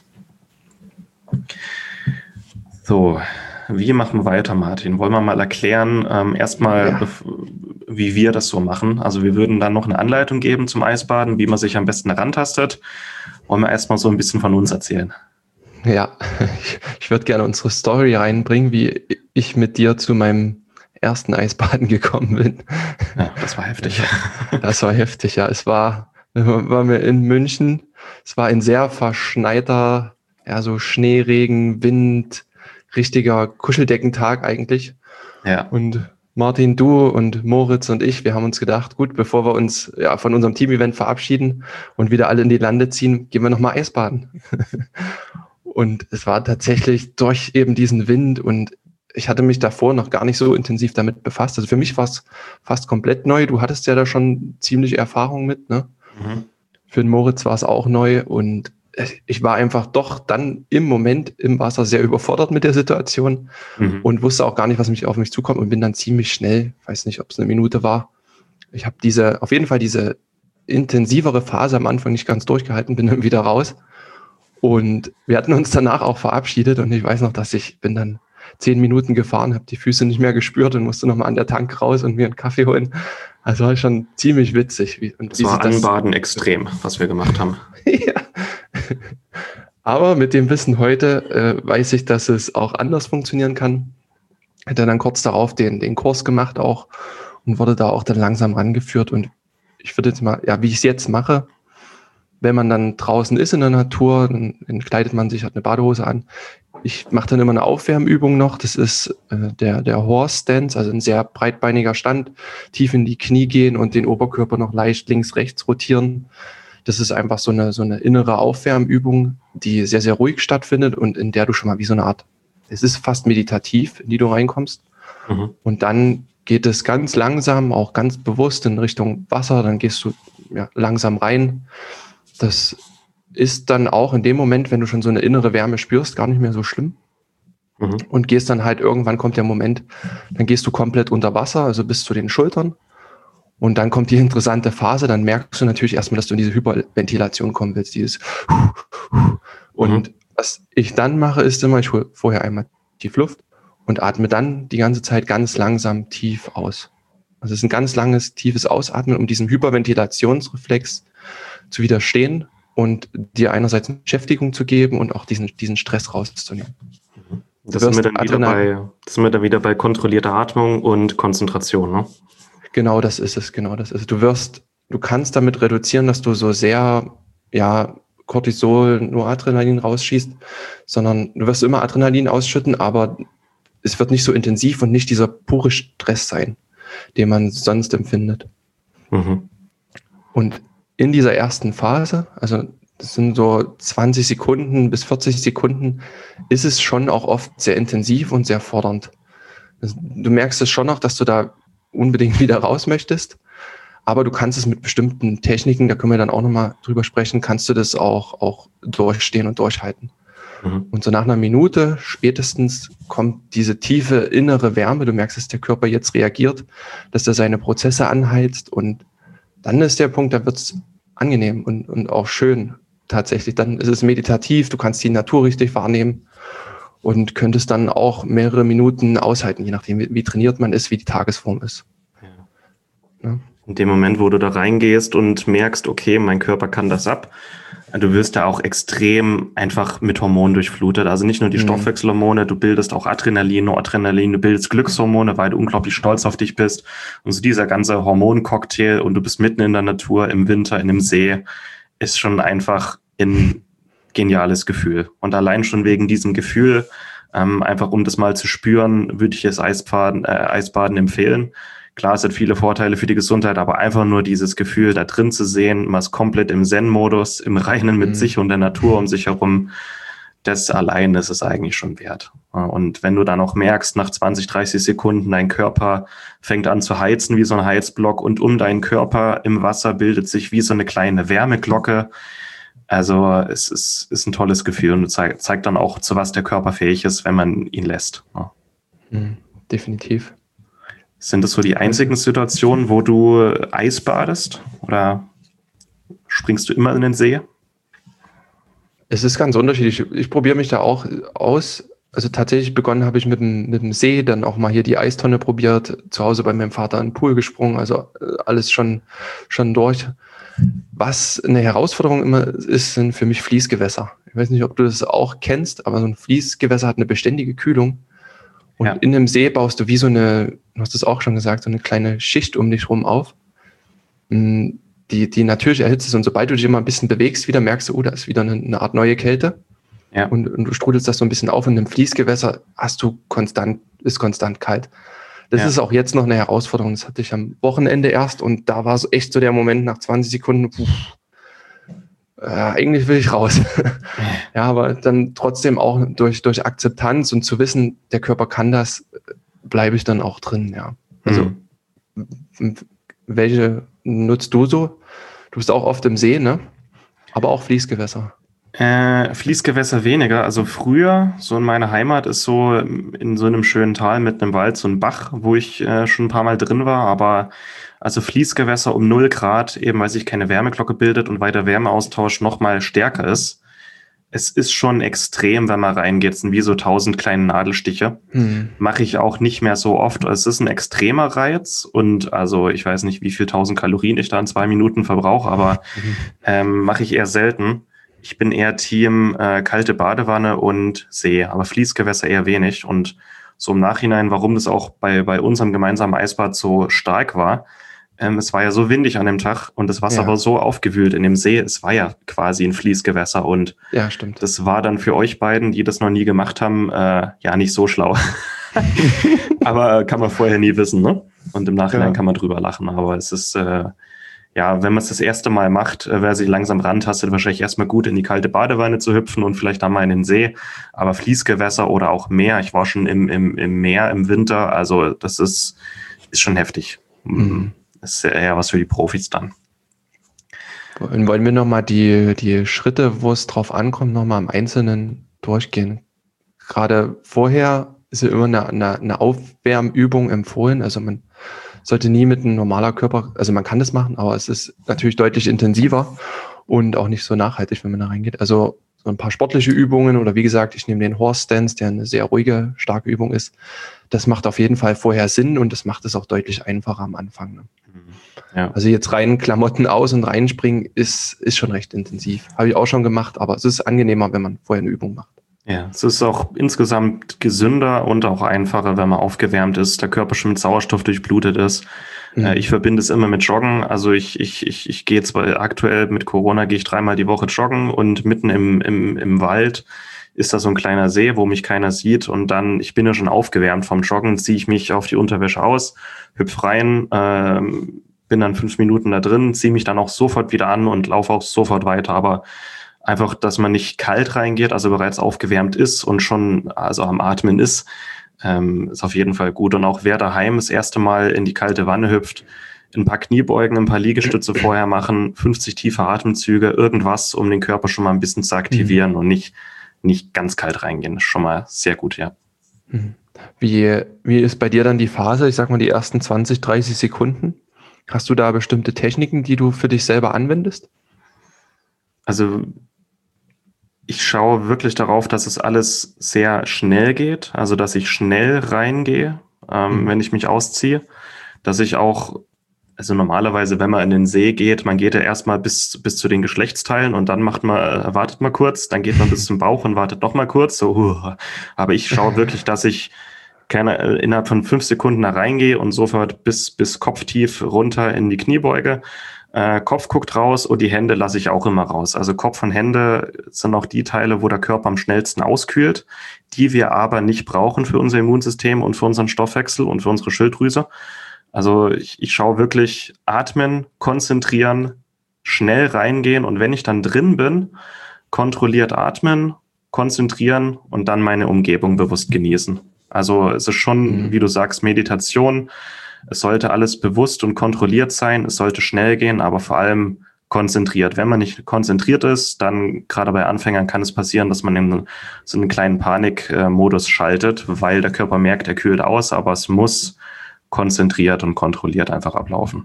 Speaker 1: So, wie machen wir weiter, Martin? Wollen wir mal erklären, ähm, erstmal, ja. wie wir das so machen? Also wir würden dann noch eine Anleitung geben zum Eisbaden, wie man sich am besten herantastet. Wollen wir erstmal so ein bisschen von uns erzählen?
Speaker 2: Ja, ich, ich würde gerne unsere Story reinbringen, wie ich mit dir zu meinem ersten Eisbaden gekommen bin.
Speaker 1: Ja, das war heftig.
Speaker 2: Das war heftig, ja. Es war, waren wir in München. Es war ein sehr verschneiter, ja, so Schneeregen, Wind, richtiger Kuscheldeckentag eigentlich.
Speaker 1: Ja.
Speaker 2: Und Martin, du und Moritz und ich, wir haben uns gedacht, gut, bevor wir uns ja von unserem Team-Event verabschieden und wieder alle in die Lande ziehen, gehen wir nochmal Eisbaden. Und es war tatsächlich durch eben diesen Wind, und ich hatte mich davor noch gar nicht so intensiv damit befasst. Also für mich war es fast komplett neu. Du hattest ja da schon ziemlich Erfahrung mit, ne? Mhm. Für den Moritz war es auch neu, und ich war einfach doch dann im Moment im Wasser sehr überfordert mit der Situation, mhm. und wusste auch gar nicht, was mich auf mich zukommt, und bin dann ziemlich schnell, weiß nicht, ob es eine Minute war. Ich habe diese, auf jeden Fall diese intensivere Phase am Anfang nicht ganz durchgehalten, bin dann wieder raus. Und wir hatten uns danach auch verabschiedet, und ich weiß noch, dass ich bin dann zehn Minuten gefahren, habe die Füße nicht mehr gespürt und musste nochmal an der Tank raus und mir einen Kaffee holen. Also war schon ziemlich witzig.
Speaker 1: Und das war Anbaden extrem, was wir gemacht haben.
Speaker 2: Ja. Aber mit dem Wissen heute äh, weiß ich, dass es auch anders funktionieren kann. Hätte dann kurz darauf den, den Kurs gemacht auch und wurde da auch dann langsam rangeführt. Und ich würde jetzt mal, ja, wie ich es jetzt mache, wenn man dann draußen ist in der Natur, dann entkleidet man sich, hat eine Badehose an. Ich mache dann immer eine Aufwärmübung noch. Das ist äh, der, der Horse Stance, also ein sehr breitbeiniger Stand, tief in die Knie gehen und den Oberkörper noch leicht links, rechts rotieren. Das ist einfach so eine, so eine innere Aufwärmübung, die sehr, sehr ruhig stattfindet und in der du schon mal wie so eine Art, es ist fast meditativ, in die du reinkommst. Mhm. Und dann geht es ganz langsam, auch ganz bewusst in Richtung Wasser. Dann gehst du ja, langsam rein. Das ist dann auch in dem Moment, wenn du schon so eine innere Wärme spürst, gar nicht mehr so schlimm. Mhm. Und gehst dann halt, irgendwann kommt der Moment, dann gehst du komplett unter Wasser, also bis zu den Schultern. Und dann kommt die interessante Phase, dann merkst du natürlich erstmal, dass du in diese Hyperventilation kommen willst, dieses und mhm. was ich dann mache, ist immer, ich hole vorher einmal tief Luft und atme dann die ganze Zeit ganz langsam tief aus. Also es ist ein ganz langes, tiefes Ausatmen, um diesem Hyperventilationsreflex zu widerstehen und dir einerseits eine Beschäftigung zu geben und auch diesen, diesen Stress rauszunehmen.
Speaker 1: Das sind, wir dann wieder bei, das sind wir dann wieder bei kontrollierter Atmung und Konzentration, ne?
Speaker 2: Genau, das ist es, genau das ist es. Du wirst, du kannst damit reduzieren, dass du so sehr, ja, Cortisol, nur Adrenalin rausschießt, sondern du wirst immer Adrenalin ausschütten, aber es wird nicht so intensiv und nicht dieser pure Stress sein, den man sonst empfindet. Mhm. Und in dieser ersten Phase, also das sind so zwanzig Sekunden bis vierzig Sekunden, ist es schon auch oft sehr intensiv und sehr fordernd. Also, du merkst es schon noch, dass du da unbedingt wieder raus möchtest, aber du kannst es mit bestimmten Techniken, da können wir dann auch nochmal drüber sprechen, kannst du das auch, auch durchstehen und durchhalten. Mhm. Und so nach einer Minute spätestens kommt diese tiefe innere Wärme, du merkst, dass der Körper jetzt reagiert, dass er seine Prozesse anheizt und dann ist der Punkt, da wird es angenehm und, und auch schön. Tatsächlich, dann ist es meditativ, du kannst die Natur richtig wahrnehmen und könntest dann auch mehrere Minuten aushalten, je nachdem, wie, wie trainiert man ist, wie die Tagesform ist. Ja. Ja. In dem Moment, wo du da reingehst und merkst, okay, mein Körper kann das ab, du wirst da auch extrem einfach mit Hormonen durchflutet. Also nicht nur die mhm. Stoffwechselhormone, du bildest auch Adrenalin, Noradrenalin, du bildest Glückshormone, weil du unglaublich stolz auf dich bist. Und so dieser ganze Hormoncocktail und du bist mitten in der Natur, im Winter, in einem See, ist schon einfach ein geniales Gefühl. Und allein schon wegen diesem Gefühl, ähm, einfach um das mal zu spüren, würde ich es Eisbaden, äh, Eisbaden empfehlen. Klar, es hat viele Vorteile für die Gesundheit, aber einfach nur dieses Gefühl, da drin zu sehen, man ist komplett im Zen-Modus, im Reinen mit mhm. sich und der Natur um sich herum, das allein ist es eigentlich schon wert. Und wenn du dann auch merkst, nach zwanzig, dreißig Sekunden, dein Körper fängt an zu heizen wie so ein Heizblock und um deinen Körper im Wasser bildet sich wie so eine kleine Wärmeglocke. Also es ist, ist ein tolles Gefühl und zeigt, zeigt dann auch, zu was der Körper fähig ist, wenn man ihn lässt. Ja. Mhm, definitiv. Sind das so die einzigen Situationen, wo du Eis badest? Oder springst du immer in den See? Es ist ganz unterschiedlich. Ich, ich probiere mich da auch aus. Also tatsächlich begonnen habe ich mit dem, mit dem See, dann auch mal hier die Eistonne probiert, zu Hause bei meinem Vater in den Pool gesprungen, also alles schon, schon durch. Was eine Herausforderung immer ist, sind für mich Fließgewässer. Ich weiß nicht, ob du das auch kennst, aber so ein Fließgewässer hat eine beständige Kühlung. Und ja. in einem See baust du wie so eine, du hast es auch schon gesagt, so eine kleine Schicht um dich rum auf, die, die natürlich erhitzt ist. Und sobald du dich immer ein bisschen bewegst, wieder merkst du, oh, da ist wieder eine, eine Art neue Kälte. Ja. Und, und du strudelst das so ein bisschen auf. Und im Fließgewässer hast du konstant, ist konstant kalt. Das ja. ist auch jetzt noch eine Herausforderung. Das hatte ich am Wochenende erst. Und da war so echt so der Moment nach zwanzig Sekunden, puh, äh, eigentlich will ich raus. Ja, aber dann trotzdem auch durch, durch Akzeptanz und zu wissen, der Körper kann das, bleibe ich dann auch drin, ja. Also, mhm. welche nutzt du so? Du bist auch oft im See, ne? Aber auch Fließgewässer.
Speaker 1: Äh, Fließgewässer weniger. Also früher, so in meiner Heimat ist so in so einem schönen Tal mit einem Wald so ein Bach, wo ich äh, schon ein paar Mal drin war, aber also Fließgewässer um null Grad, eben weil sich keine Wärmeglocke bildet und weil der Wärmeaustausch noch mal stärker ist. Es ist schon extrem, wenn man reingeht. Es sind wie so tausend kleine Nadelstiche. Hm. Mache ich auch nicht mehr so oft. Es ist ein extremer Reiz und also ich weiß nicht, wie viel tausend Kalorien ich da in zwei Minuten verbrauche, aber mhm. ähm, mache ich eher selten. Ich bin eher Team äh, kalte Badewanne und See, aber Fließgewässer eher wenig. Und so im Nachhinein, warum das auch bei, bei unserem gemeinsamen Eisbad so stark war, ähm, es war ja so windig an dem Tag und das Wasser ja. war so aufgewühlt in dem See. Es war ja quasi ein Fließgewässer und
Speaker 2: ja, stimmt.
Speaker 1: Das war dann für euch beiden, die das noch nie gemacht haben, äh, ja nicht so schlau. Aber kann man vorher nie wissen, ne? Und im Nachhinein ja. kann man drüber lachen. Aber es ist... Äh, Ja, wenn man es das erste Mal macht, wer sich langsam rantastet, wahrscheinlich erstmal gut in die kalte Badewanne zu hüpfen und vielleicht dann mal in den See. Aber Fließgewässer oder auch Meer, ich war schon im, im, im Meer im Winter, also das ist, ist schon heftig. Mhm. Das ist eher was für die Profis dann.
Speaker 2: Wollen wir nochmal die, die Schritte, wo es drauf ankommt, nochmal im Einzelnen durchgehen? Gerade vorher ist ja immer eine, eine, eine Aufwärmübung empfohlen, also man sollte nie mit einem normaler Körper, also man kann das machen, aber es ist natürlich deutlich intensiver und auch nicht so nachhaltig, wenn man da reingeht. Also so ein paar sportliche Übungen oder wie gesagt, ich nehme den Horse Stance, der eine sehr ruhige, starke Übung ist. Das macht auf jeden Fall vorher Sinn und das macht es auch deutlich einfacher am Anfang. Ne? Ja. Also jetzt rein Klamotten aus und reinspringen ist, ist schon recht intensiv. Habe ich auch schon gemacht, aber es ist angenehmer, wenn man vorher eine Übung macht.
Speaker 1: Ja, es ist auch insgesamt gesünder und auch einfacher, wenn man aufgewärmt ist, der Körper schon mit Sauerstoff durchblutet ist. Mhm. Äh, ich verbinde es immer mit Joggen. Also ich, ich, ich, ich gehe zwar aktuell mit Corona, gehe ich dreimal die Woche joggen und mitten im, im, im Wald ist da so ein kleiner See, wo mich keiner sieht und dann, ich bin ja schon aufgewärmt vom Joggen, ziehe ich mich auf die Unterwäsche aus, hüpf rein, ähm, bin dann fünf Minuten da drin, ziehe mich dann auch sofort wieder an und laufe auch sofort weiter, aber einfach, dass man nicht kalt reingeht, also bereits aufgewärmt ist und schon also am Atmen ist, ähm, ist auf jeden Fall gut. Und auch wer daheim das erste Mal in die kalte Wanne hüpft, ein paar Kniebeugen, ein paar Liegestütze vorher machen, fünfzig tiefe Atemzüge, irgendwas, um den Körper schon mal ein bisschen zu aktivieren mhm. und nicht, nicht ganz kalt reingehen. Das ist schon mal sehr gut, ja.
Speaker 2: Wie, wie ist bei dir dann die Phase, ich sag mal die ersten zwanzig, dreißig Sekunden? Hast du da bestimmte Techniken, die du für dich selber anwendest?
Speaker 1: Also ich schaue wirklich darauf, dass es alles sehr schnell geht, also dass ich schnell reingehe, ähm, mhm. wenn ich mich ausziehe, dass ich auch, also normalerweise, wenn man in den See geht, man geht ja erstmal bis, bis zu den Geschlechtsteilen und dann macht man, äh, wartet mal kurz, dann geht man bis zum Bauch und wartet noch mal kurz, so, uh. aber ich schaue wirklich, dass ich keine, äh, innerhalb von fünf Sekunden da reingehe und sofort bis, bis kopftief runter in die Kniebeuge. Äh, Kopf guckt raus und die Hände lasse ich auch immer raus. Also Kopf und Hände sind auch die Teile, wo der Körper am schnellsten auskühlt, die wir aber nicht brauchen für unser Immunsystem und für unseren Stoffwechsel und für unsere Schilddrüse. Also ich, ich schaue wirklich atmen, konzentrieren, schnell reingehen und wenn ich dann drin bin, kontrolliert atmen, konzentrieren und dann meine Umgebung bewusst genießen. Also es ist schon, mhm. wie du sagst, Meditation. Es sollte alles bewusst und kontrolliert sein. Es sollte schnell gehen, aber vor allem konzentriert. Wenn man nicht konzentriert ist, dann gerade bei Anfängern kann es passieren, dass man in so einen kleinen Panikmodus schaltet, weil der Körper merkt, er kühlt aus, aber es muss konzentriert und kontrolliert einfach ablaufen.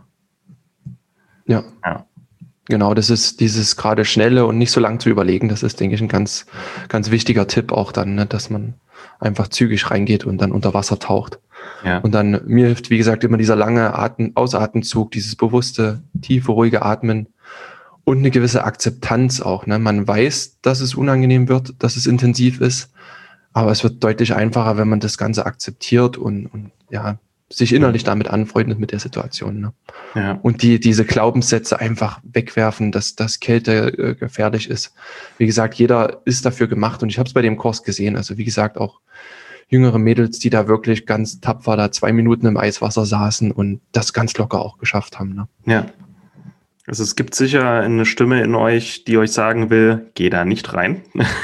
Speaker 2: Ja. ja. Genau, das ist dieses gerade Schnelle und nicht so lang zu überlegen. Das ist, denke ich, ein ganz, ganz wichtiger Tipp auch dann, ne, dass man einfach zügig reingeht und dann unter Wasser taucht. Ja. Und dann, mir hilft, wie gesagt, immer dieser lange Atem, Ausatemzug, dieses bewusste, tiefe, ruhige Atmen und eine gewisse Akzeptanz auch. Ne? Man weiß, dass es unangenehm wird, dass es intensiv ist, aber es wird deutlich einfacher, wenn man das Ganze akzeptiert und, und ja, sich innerlich damit anfreundet mit der Situation. Ne? Ja. Und die, diese Glaubenssätze einfach wegwerfen, dass, dass Kälte äh, gefährlich ist. Wie gesagt, jeder ist dafür gemacht und ich habe es bei dem Kurs gesehen. Also wie gesagt, auch jüngere Mädels, die da wirklich ganz tapfer da zwei Minuten im Eiswasser saßen und das ganz locker auch geschafft haben. Ne?
Speaker 1: Ja. Also es gibt sicher eine Stimme in euch, die euch sagen will, geh da nicht rein.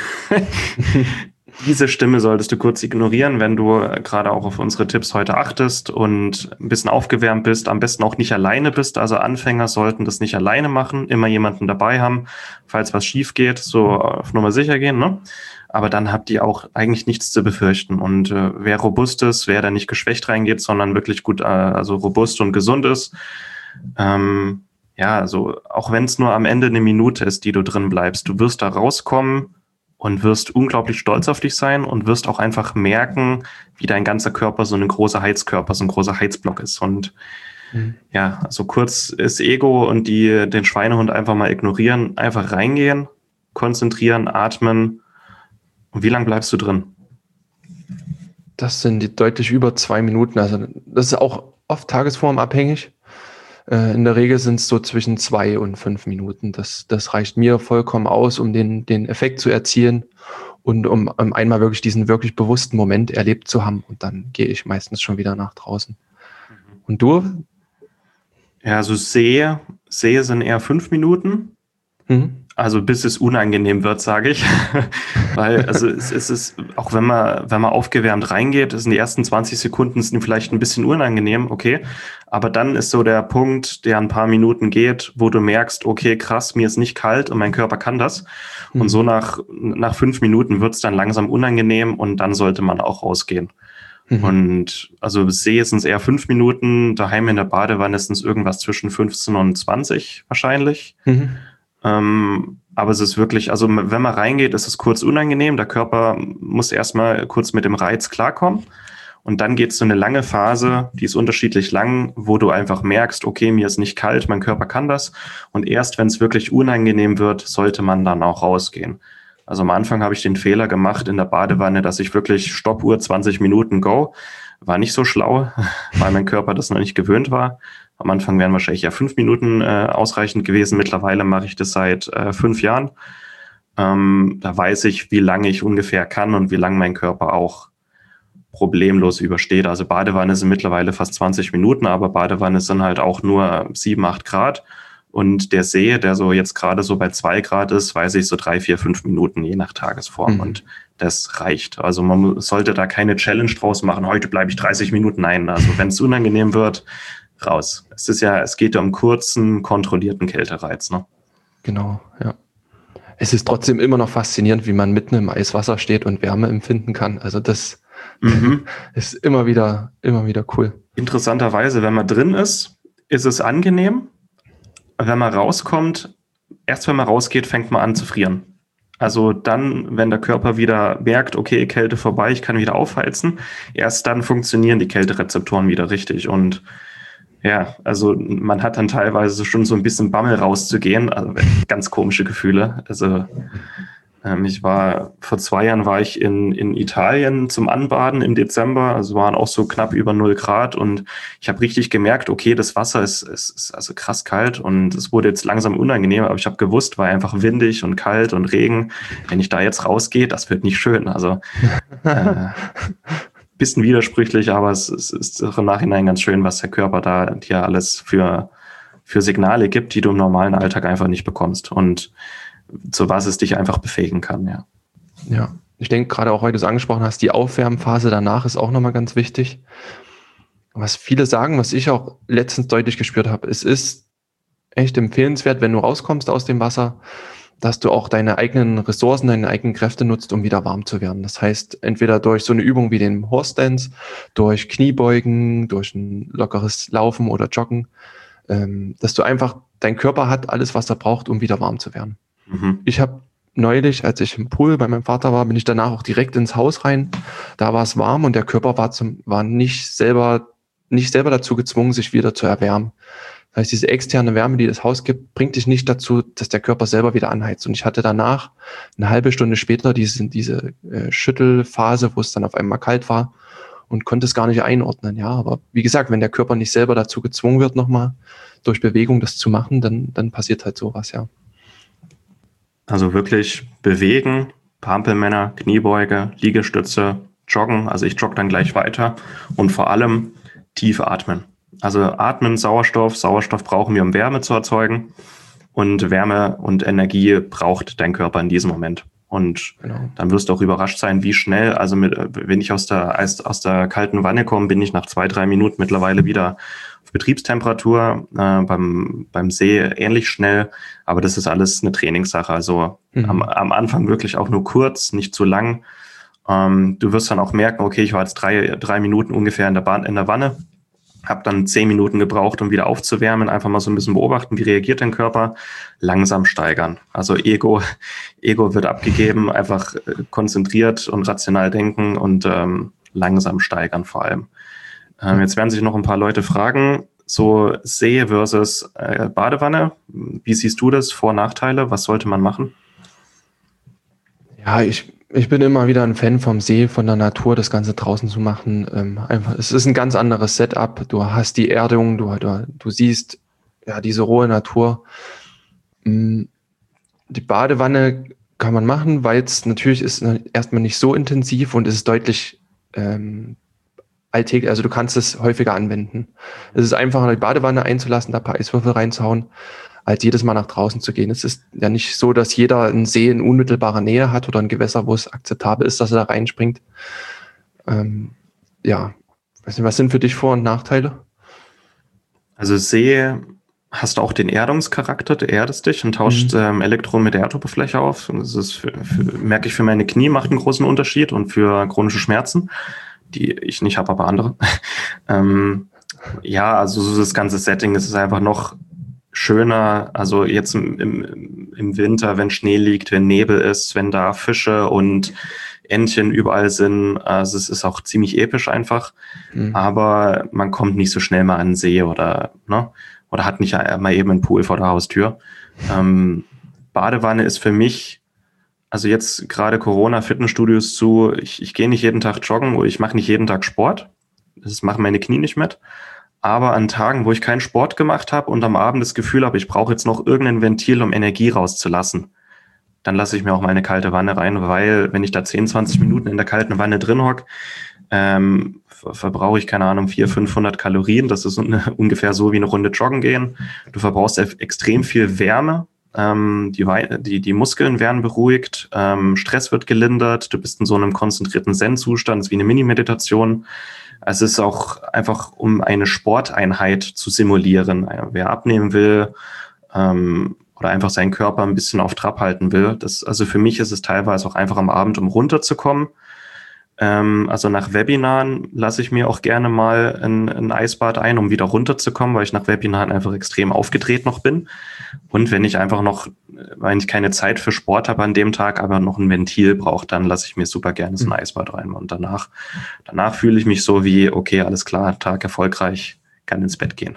Speaker 1: Diese Stimme solltest du kurz ignorieren, wenn du gerade auch auf unsere Tipps heute achtest und ein bisschen aufgewärmt bist, am besten auch nicht alleine bist. Also Anfänger sollten das nicht alleine machen, immer jemanden dabei haben, falls was schief geht, so auf Nummer sicher gehen, ne? Aber dann habt ihr auch eigentlich nichts zu befürchten. Und äh, wer robust ist, wer da nicht geschwächt reingeht, sondern wirklich gut, äh, also robust und gesund ist, ähm, ja, also auch wenn es nur am Ende eine Minute ist, die du drin bleibst, du wirst da rauskommen und wirst unglaublich stolz auf dich sein und wirst auch einfach merken, wie dein ganzer Körper so ein großer Heizkörper, so ein großer Heizblock ist. Und mhm. ja, also kurz ist Ego und die den Schweinehund einfach mal ignorieren, einfach reingehen, konzentrieren, atmen. Und wie lange bleibst du drin?
Speaker 2: Das sind die deutlich über zwei Minuten. Also das ist auch oft tagesformabhängig. In der Regel sind es so zwischen zwei und fünf Minuten. Das, das reicht mir vollkommen aus, um den, den Effekt zu erzielen und um, um einmal wirklich diesen wirklich bewussten Moment erlebt zu haben. Und dann gehe ich meistens schon wieder nach draußen. Mhm. Und du?
Speaker 1: Ja, also sehe, sehe sind eher fünf Minuten. Mhm. Also bis es unangenehm wird, sage ich. Weil, also es, es ist, auch wenn man, wenn man aufgewärmt reingeht, sind die ersten zwanzig Sekunden sind vielleicht ein bisschen unangenehm, okay. Aber dann ist so der Punkt, der ein paar Minuten geht, wo du merkst, okay, krass, mir ist nicht kalt und mein Körper kann das. Mhm. Und so nach, nach fünf Minuten wird es dann langsam unangenehm und dann sollte man auch rausgehen. Mhm. Und also sehe sind es eher fünf Minuten, daheim in der Badewanne sind es irgendwas zwischen fünfzehn und zwanzig wahrscheinlich. Mhm. Ähm, Aber es ist wirklich, also wenn man reingeht, ist es kurz unangenehm. Der Körper muss erstmal kurz mit dem Reiz klarkommen. Und dann geht es so eine lange Phase, die ist unterschiedlich lang, wo du einfach merkst, okay, mir ist nicht kalt, mein Körper kann das. Und erst wenn es wirklich unangenehm wird, sollte man dann auch rausgehen. Also am Anfang habe ich den Fehler gemacht in der Badewanne, dass ich wirklich Stoppuhr zwanzig Minuten go. War nicht so schlau, weil mein Körper das noch nicht gewöhnt war. Am Anfang wären wahrscheinlich ja fünf Minuten äh, ausreichend gewesen. Mittlerweile mache ich das seit äh, fünf Jahren. Ähm, da weiß ich, wie lange ich ungefähr kann und wie lange mein Körper auch problemlos übersteht. Also Badewanne sind mittlerweile fast zwanzig Minuten, aber Badewanne sind halt auch nur sieben, acht Grad. Und der See, der so jetzt gerade so bei zwei Grad ist, weiß ich, so drei, vier, fünf Minuten, je nach Tagesform. Mhm. Und das reicht. Also man sollte da keine Challenge draus machen. Heute bleibe ich dreißig Minuten. Nein, also wenn es unangenehm wird, raus. Es ist ja, es geht ja um kurzen, kontrollierten Kältereiz, ne?
Speaker 2: Genau, ja. Es ist trotzdem immer noch faszinierend, wie man mitten im Eiswasser steht und Wärme empfinden kann. Also das mhm. ist immer wieder, immer wieder cool.
Speaker 1: Interessanterweise, wenn man drin ist, ist es angenehm. Wenn man rauskommt, erst wenn man rausgeht, fängt man an zu frieren. Also dann, wenn der Körper wieder merkt, okay, Kälte vorbei, ich kann wieder aufheizen, erst dann funktionieren die Kälterezeptoren wieder richtig. Und ja, also man hat dann teilweise schon so ein bisschen Bammel rauszugehen, also ganz komische Gefühle. Also ähm, ich war, vor zwei Jahren war ich in, in Italien zum Anbaden im Dezember, also waren auch so knapp über null Grad und ich habe richtig gemerkt, okay, das Wasser ist, ist, ist also krass kalt und es wurde jetzt langsam unangenehm, aber ich habe gewusst, war einfach windig und kalt und Regen. Wenn ich da jetzt rausgehe, das wird nicht schön. Also äh, bisschen widersprüchlich, aber es, es ist im Nachhinein ganz schön, was der Körper da dir alles für, für Signale gibt, die du im normalen Alltag einfach nicht bekommst und zu was es dich einfach befähigen kann, ja.
Speaker 2: Ja, ich denke gerade auch, weil du es angesprochen hast, die Aufwärmphase danach ist auch nochmal ganz wichtig. Was viele sagen, was ich auch letztens deutlich gespürt habe, es ist echt empfehlenswert, wenn du rauskommst aus dem Wasser, dass du auch deine eigenen Ressourcen, deine eigenen Kräfte nutzt, um wieder warm zu werden. Das heißt, entweder durch so eine Übung wie den Horse Dance, durch Kniebeugen, durch ein lockeres Laufen oder Joggen, ähm, dass du einfach, dein Körper hat alles, was er braucht, um wieder warm zu werden. Mhm. Ich habe neulich, als ich im Pool bei meinem Vater war, bin ich danach auch direkt ins Haus rein. Da war es warm und der Körper war, zum, war nicht selber, nicht selber dazu gezwungen, sich wieder zu erwärmen. Das heißt, diese externe Wärme, die das Haus gibt, bringt dich nicht dazu, dass der Körper selber wieder anheizt. Und ich hatte danach, eine halbe Stunde später, diese, diese äh, Schüttelphase, wo es dann auf einmal kalt war und konnte es gar nicht einordnen. Ja, aber wie gesagt, wenn der Körper nicht selber dazu gezwungen wird, nochmal durch Bewegung das zu machen, dann, dann passiert halt sowas, ja.
Speaker 1: Also wirklich bewegen, Pampelmänner, Kniebeuge, Liegestütze, joggen. Also ich jogge dann gleich weiter und vor allem tief atmen. Also atmen, Sauerstoff. Sauerstoff brauchen wir, um Wärme zu erzeugen. Und Wärme und Energie braucht dein Körper in diesem Moment. Und genau. Dann wirst du auch überrascht sein, wie schnell, also mit, wenn ich aus der, aus der kalten Wanne komme, bin ich nach zwei, drei Minuten mittlerweile wieder auf Betriebstemperatur, äh, beim, beim See ähnlich schnell. Aber das ist alles eine Trainingssache. Also mhm. am, am Anfang wirklich auch nur kurz, nicht zu lang. Ähm, du wirst dann auch merken, okay, ich war jetzt drei, drei Minuten ungefähr in der, Bahn, in der Wanne. Habe dann zehn Minuten gebraucht, um wieder aufzuwärmen, einfach mal so ein bisschen beobachten, wie reagiert dein Körper, langsam steigern. Also Ego, Ego wird abgegeben, einfach konzentriert und rational denken und ähm, langsam steigern vor allem. Ähm, jetzt werden sich noch ein paar Leute fragen, so See versus äh, Badewanne, wie siehst du das, Vor- und Nachteile, was sollte man machen?
Speaker 2: Ja, ich Ich bin immer wieder ein Fan vom See, von der Natur, das Ganze draußen zu machen. Ähm, einfach, es ist ein ganz anderes Setup. Du hast die Erdung, du, du, du siehst ja diese rohe Natur. Die Badewanne kann man machen, weil es natürlich ist erstmal nicht so intensiv und es ist deutlich ähm, alltäglich. Also du kannst es häufiger anwenden. Es ist einfacher, die Badewanne einzulassen, da ein paar Eiswürfel reinzuhauen, als jedes Mal nach draußen zu gehen. Es ist ja nicht so, dass jeder einen See in unmittelbarer Nähe hat oder ein Gewässer, wo es akzeptabel ist, dass er da reinspringt. Ähm, ja, weiß nicht, was sind für dich Vor- und Nachteile?
Speaker 1: Also See hast du auch den Erdungscharakter, du erdest dich und tauscht mhm. ähm, Elektronen mit der Erdoberfläche auf. Und das ist für, für, merke ich für meine Knie, macht einen großen Unterschied und für chronische Schmerzen, die ich nicht habe, aber andere. ähm, ja, also so das ganze Setting, das ist einfach noch schöner, also jetzt im, im, im Winter, wenn Schnee liegt, wenn Nebel ist, wenn da Fische und Entchen überall sind. Also es ist auch ziemlich episch einfach, mhm. aber man kommt nicht so schnell mal an den See oder, ne, oder hat nicht mal eben einen Pool vor der Haustür. Ähm, Badewanne ist für mich, also jetzt gerade Corona, Fitnessstudios zu, ich, ich gehe nicht jeden Tag joggen oder ich mache nicht jeden Tag Sport. Das machen meine Knie nicht mit. Aber an Tagen, wo ich keinen Sport gemacht habe und am Abend das Gefühl habe, ich brauche jetzt noch irgendein Ventil, um Energie rauszulassen, dann lasse ich mir auch mal eine kalte Wanne rein, weil wenn ich da zehn, zwanzig Minuten in der kalten Wanne drin hocke, ähm, ver- verbrauche ich, keine Ahnung, vierhundert, fünfhundert Kalorien. Das ist un- ungefähr so wie eine Runde joggen gehen. Du verbrauchst eff- extrem viel Wärme. Ähm, die, Wei- die, die Muskeln werden beruhigt, ähm, Stress wird gelindert, du bist in so einem konzentrierten Zen-Zustand, das ist wie eine Mini-Meditation. Also es ist auch einfach, um eine Sporteinheit zu simulieren. Wer abnehmen will ähm, oder einfach seinen Körper ein bisschen auf Trab halten will. Das, also für mich ist es teilweise auch einfach am Abend, um runterzukommen. Ähm, also nach Webinaren lasse ich mir auch gerne mal ein, ein Eisbad ein, um wieder runterzukommen, weil ich nach Webinaren einfach extrem aufgedreht noch bin. Und wenn ich einfach noch, wenn ich keine Zeit für Sport habe an dem Tag, aber noch ein Ventil brauche, dann lasse ich mir super gerne so ein Eisbad rein. Und danach, danach fühle ich mich so wie, okay, alles klar, Tag erfolgreich, kann ins Bett gehen.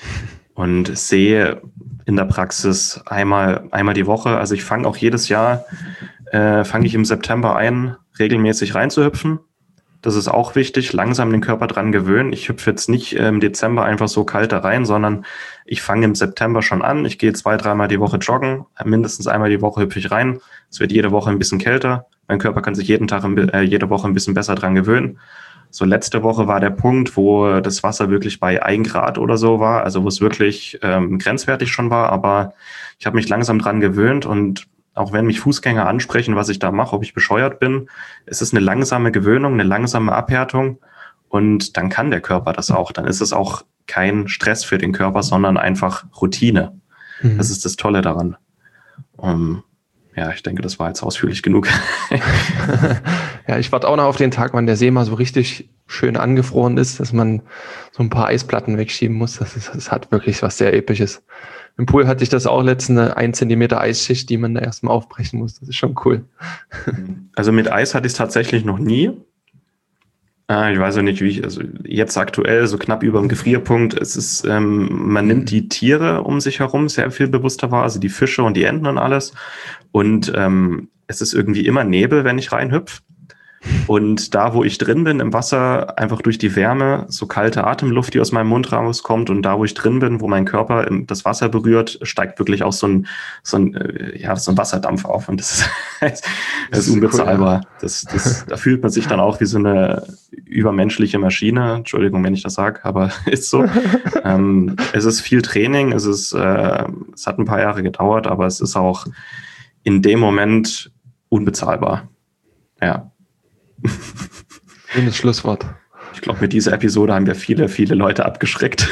Speaker 1: Und sehe in der Praxis einmal, einmal die Woche, also ich fange auch jedes Jahr, äh, fange ich im September ein, regelmäßig reinzuhüpfen. Das ist auch wichtig, langsam den Körper dran gewöhnen. Ich hüpfe jetzt nicht äh, im Dezember einfach so kalt da rein, sondern ich fange im September schon an. Ich gehe zwei, dreimal die Woche joggen, mindestens einmal die Woche hüpfe ich rein. Es wird jede Woche ein bisschen kälter. Mein Körper kann sich jeden Tag, äh, jede Woche ein bisschen besser dran gewöhnen. So letzte Woche war der Punkt, wo das Wasser wirklich bei ein Grad oder so war, also wo es wirklich ähm, grenzwertig schon war, aber ich habe mich langsam dran gewöhnt und auch wenn mich Fußgänger ansprechen, was ich da mache, ob ich bescheuert bin, es ist eine langsame Gewöhnung, eine langsame Abhärtung und dann kann der Körper das auch. Dann ist es auch kein Stress für den Körper, sondern einfach Routine. Mhm. Das ist das Tolle daran. Um, ja, ich denke, das war jetzt ausführlich genug.
Speaker 2: Ja, ich warte auch noch auf den Tag, wann der See mal so richtig schön angefroren ist, dass man so ein paar Eisplatten wegschieben muss. Das, ist, das hat wirklich was sehr Episches. Im Pool hatte ich das auch letztens, eine ein Zentimeter Eisschicht, die man da erstmal aufbrechen muss. Das ist schon cool.
Speaker 1: Also mit Eis hatte ich es tatsächlich noch nie. Äh, ich weiß auch nicht, wie ich, also jetzt aktuell so knapp über dem Gefrierpunkt. Es ist, ähm, man nimmt die Tiere um sich herum sehr viel bewusster wahr, also die Fische und die Enten und alles. Und ähm, es ist irgendwie immer Nebel, wenn ich reinhüpfe. Und da, wo ich drin bin im Wasser, einfach durch die Wärme, so kalte Atemluft, die aus meinem Mund rauskommt und da, wo ich drin bin, wo mein Körper das Wasser berührt, steigt wirklich auch so ein, so ein, ja, so ein Wasserdampf auf und das ist, das ist unbezahlbar. Cool, ja. das, das, da fühlt man sich dann auch wie so eine übermenschliche Maschine. Entschuldigung, wenn ich das sage, aber ist so. ähm, es ist viel Training, es ist, äh, es hat ein paar Jahre gedauert, aber es ist auch in dem Moment unbezahlbar. Ja.
Speaker 2: Schönes Schlusswort.
Speaker 1: Ich glaube, mit dieser Episode haben wir viele, viele Leute abgeschreckt.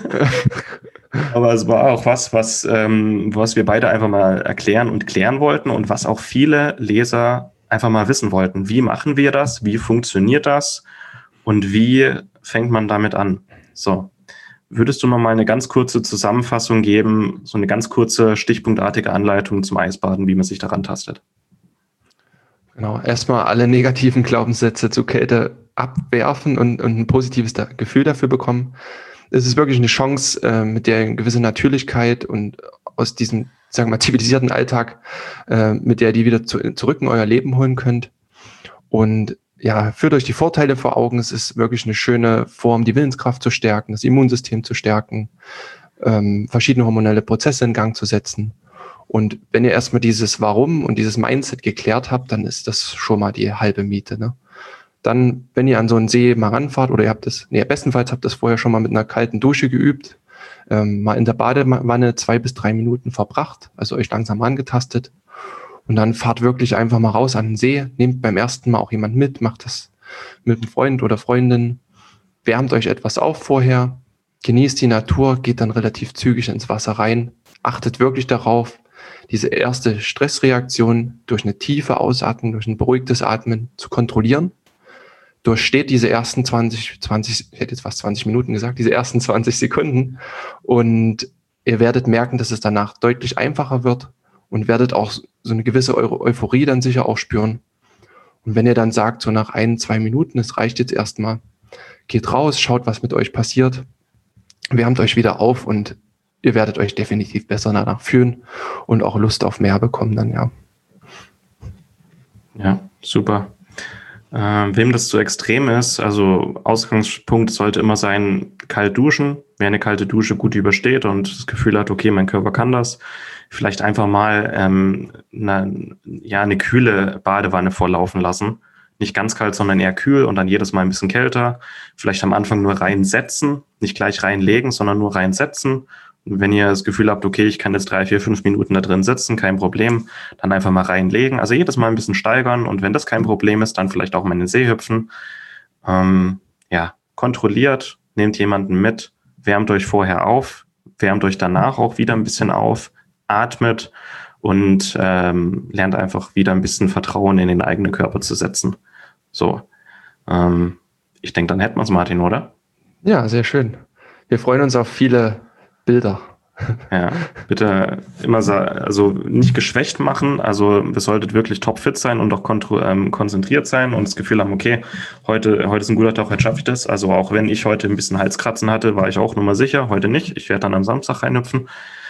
Speaker 1: Aber es war auch was, was, ähm, was wir beide einfach mal erklären und klären wollten und was auch viele Leser einfach mal wissen wollten. Wie machen wir das? Wie funktioniert das? Und wie fängt man damit an? So, würdest du noch mal eine ganz kurze Zusammenfassung geben, so eine ganz kurze, stichpunktartige Anleitung zum Eisbaden, wie man sich daran tastet?
Speaker 2: Genau, erstmal alle negativen Glaubenssätze zu Kälte abwerfen und, und ein positives da- Gefühl dafür bekommen. Es ist wirklich eine Chance, äh, mit der eine gewisse Natürlichkeit und aus diesem, sagen wir mal, zivilisierten Alltag, äh, mit der die wieder zu, zurück in euer Leben holen könnt. Und ja, führt euch die Vorteile vor Augen. Es ist wirklich eine schöne Form, die Willenskraft zu stärken, das Immunsystem zu stärken, ähm, verschiedene hormonelle Prozesse in Gang zu setzen. Und wenn ihr erstmal dieses Warum und dieses Mindset geklärt habt, dann ist das schon mal die halbe Miete, ne? Dann, wenn ihr an so einen See mal ranfahrt oder ihr habt das, nee, bestenfalls habt ihr das vorher schon mal mit einer kalten Dusche geübt, ähm, mal in der Badewanne zwei bis drei Minuten verbracht, also euch langsam angetastet und dann fahrt wirklich einfach mal raus an den See, nehmt beim ersten Mal auch jemand mit, macht das mit einem Freund oder Freundin, wärmt euch etwas auf vorher, genießt die Natur, geht dann relativ zügig ins Wasser rein, achtet wirklich darauf, diese erste Stressreaktion durch eine tiefe Ausatmung, durch ein beruhigtes Atmen zu kontrollieren. Durchsteht diese ersten zwanzig, zwanzig, ich hätte jetzt fast zwanzig Minuten gesagt, diese ersten zwanzig Sekunden und ihr werdet merken, dass es danach deutlich einfacher wird und werdet auch so eine gewisse Eu- Euphorie dann sicher auch spüren. Und wenn ihr dann sagt, so nach ein, zwei Minuten, es reicht jetzt erstmal, geht raus, schaut, was mit euch passiert, wärmt euch wieder auf und ihr werdet euch definitiv besser danach fühlen und auch Lust auf mehr bekommen dann, ja.
Speaker 1: Ja, super. Ähm, wem das zu extrem ist, also Ausgangspunkt sollte immer sein, kalt duschen. Wer eine kalte Dusche gut übersteht und das Gefühl hat, okay, mein Körper kann das, vielleicht einfach mal ähm, eine, ja, eine kühle Badewanne vorlaufen lassen. Nicht ganz kalt, sondern eher kühl und dann jedes Mal ein bisschen kälter. Vielleicht am Anfang nur reinsetzen, nicht gleich reinlegen, sondern nur reinsetzen. Und wenn ihr das Gefühl habt, okay, ich kann jetzt drei, vier, fünf Minuten da drin sitzen, kein Problem, dann einfach mal reinlegen. Also jedes Mal ein bisschen steigern und wenn das kein Problem ist, dann vielleicht auch mal in den See hüpfen. Ähm, ja, kontrolliert, nehmt jemanden mit, wärmt euch vorher auf, wärmt euch danach auch wieder ein bisschen auf, atmet und ähm, lernt einfach wieder ein bisschen Vertrauen in den eigenen Körper zu setzen. So, ähm, ich denke, dann hätten wir es, Martin, oder?
Speaker 2: Ja, sehr schön. Wir freuen uns auf viele Bilder.
Speaker 1: Ja, bitte immer sa- also nicht geschwächt machen. Also ihr solltet wirklich topfit sein und auch kontro- ähm, konzentriert sein und das Gefühl haben, okay, heute, heute ist ein guter Tag, heute schaffe ich das. Also auch wenn ich heute ein bisschen Halskratzen hatte, war ich auch nur mal sicher, heute nicht. Ich werde dann am Samstag reinhüpfen.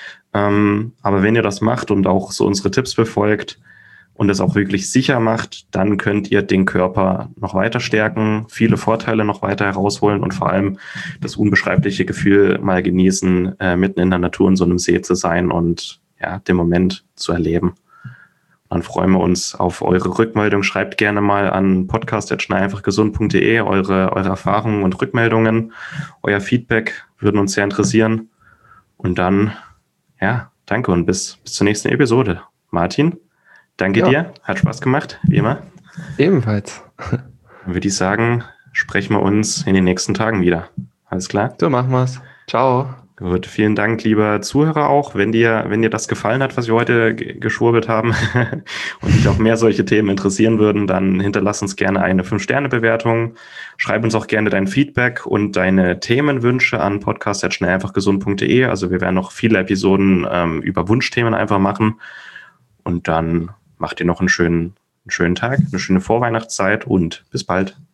Speaker 1: Ähm, aber wenn ihr das macht und auch so unsere Tipps befolgt und es auch wirklich sicher macht, dann könnt ihr den Körper noch weiter stärken, viele Vorteile noch weiter herausholen und vor allem das unbeschreibliche Gefühl mal genießen, äh, mitten in der Natur in so einem See zu sein und ja, den Moment zu erleben. Dann freuen wir uns auf eure Rückmeldung. Schreibt gerne mal an podcast at schnell einfach gesund punkt de eure, eure Erfahrungen und Rückmeldungen. Euer Feedback würden uns sehr interessieren. Und dann, ja, danke und bis, bis zur nächsten Episode. Martin, danke
Speaker 2: Ja.
Speaker 1: dir. Hat Spaß gemacht, wie immer.
Speaker 2: Ebenfalls.
Speaker 1: Dann würde ich sagen, sprechen wir uns in den nächsten Tagen wieder. Alles klar?
Speaker 2: So machen wir's. Ciao.
Speaker 1: Gut, vielen Dank, lieber Zuhörer auch. Wenn dir, wenn dir das gefallen hat, was wir heute g- geschwurbelt haben und dich auch mehr solche Themen interessieren würden, dann hinterlass uns gerne eine fünf Sterne Bewertung. Schreib uns auch gerne dein Feedback und deine Themenwünsche an podcast at schnell einfach gesund punkt de. Also wir werden noch viele Episoden ähm, über Wunschthemen einfach machen. Und dann macht ihr noch einen schönen, einen schönen Tag, eine schöne Vorweihnachtszeit und bis bald.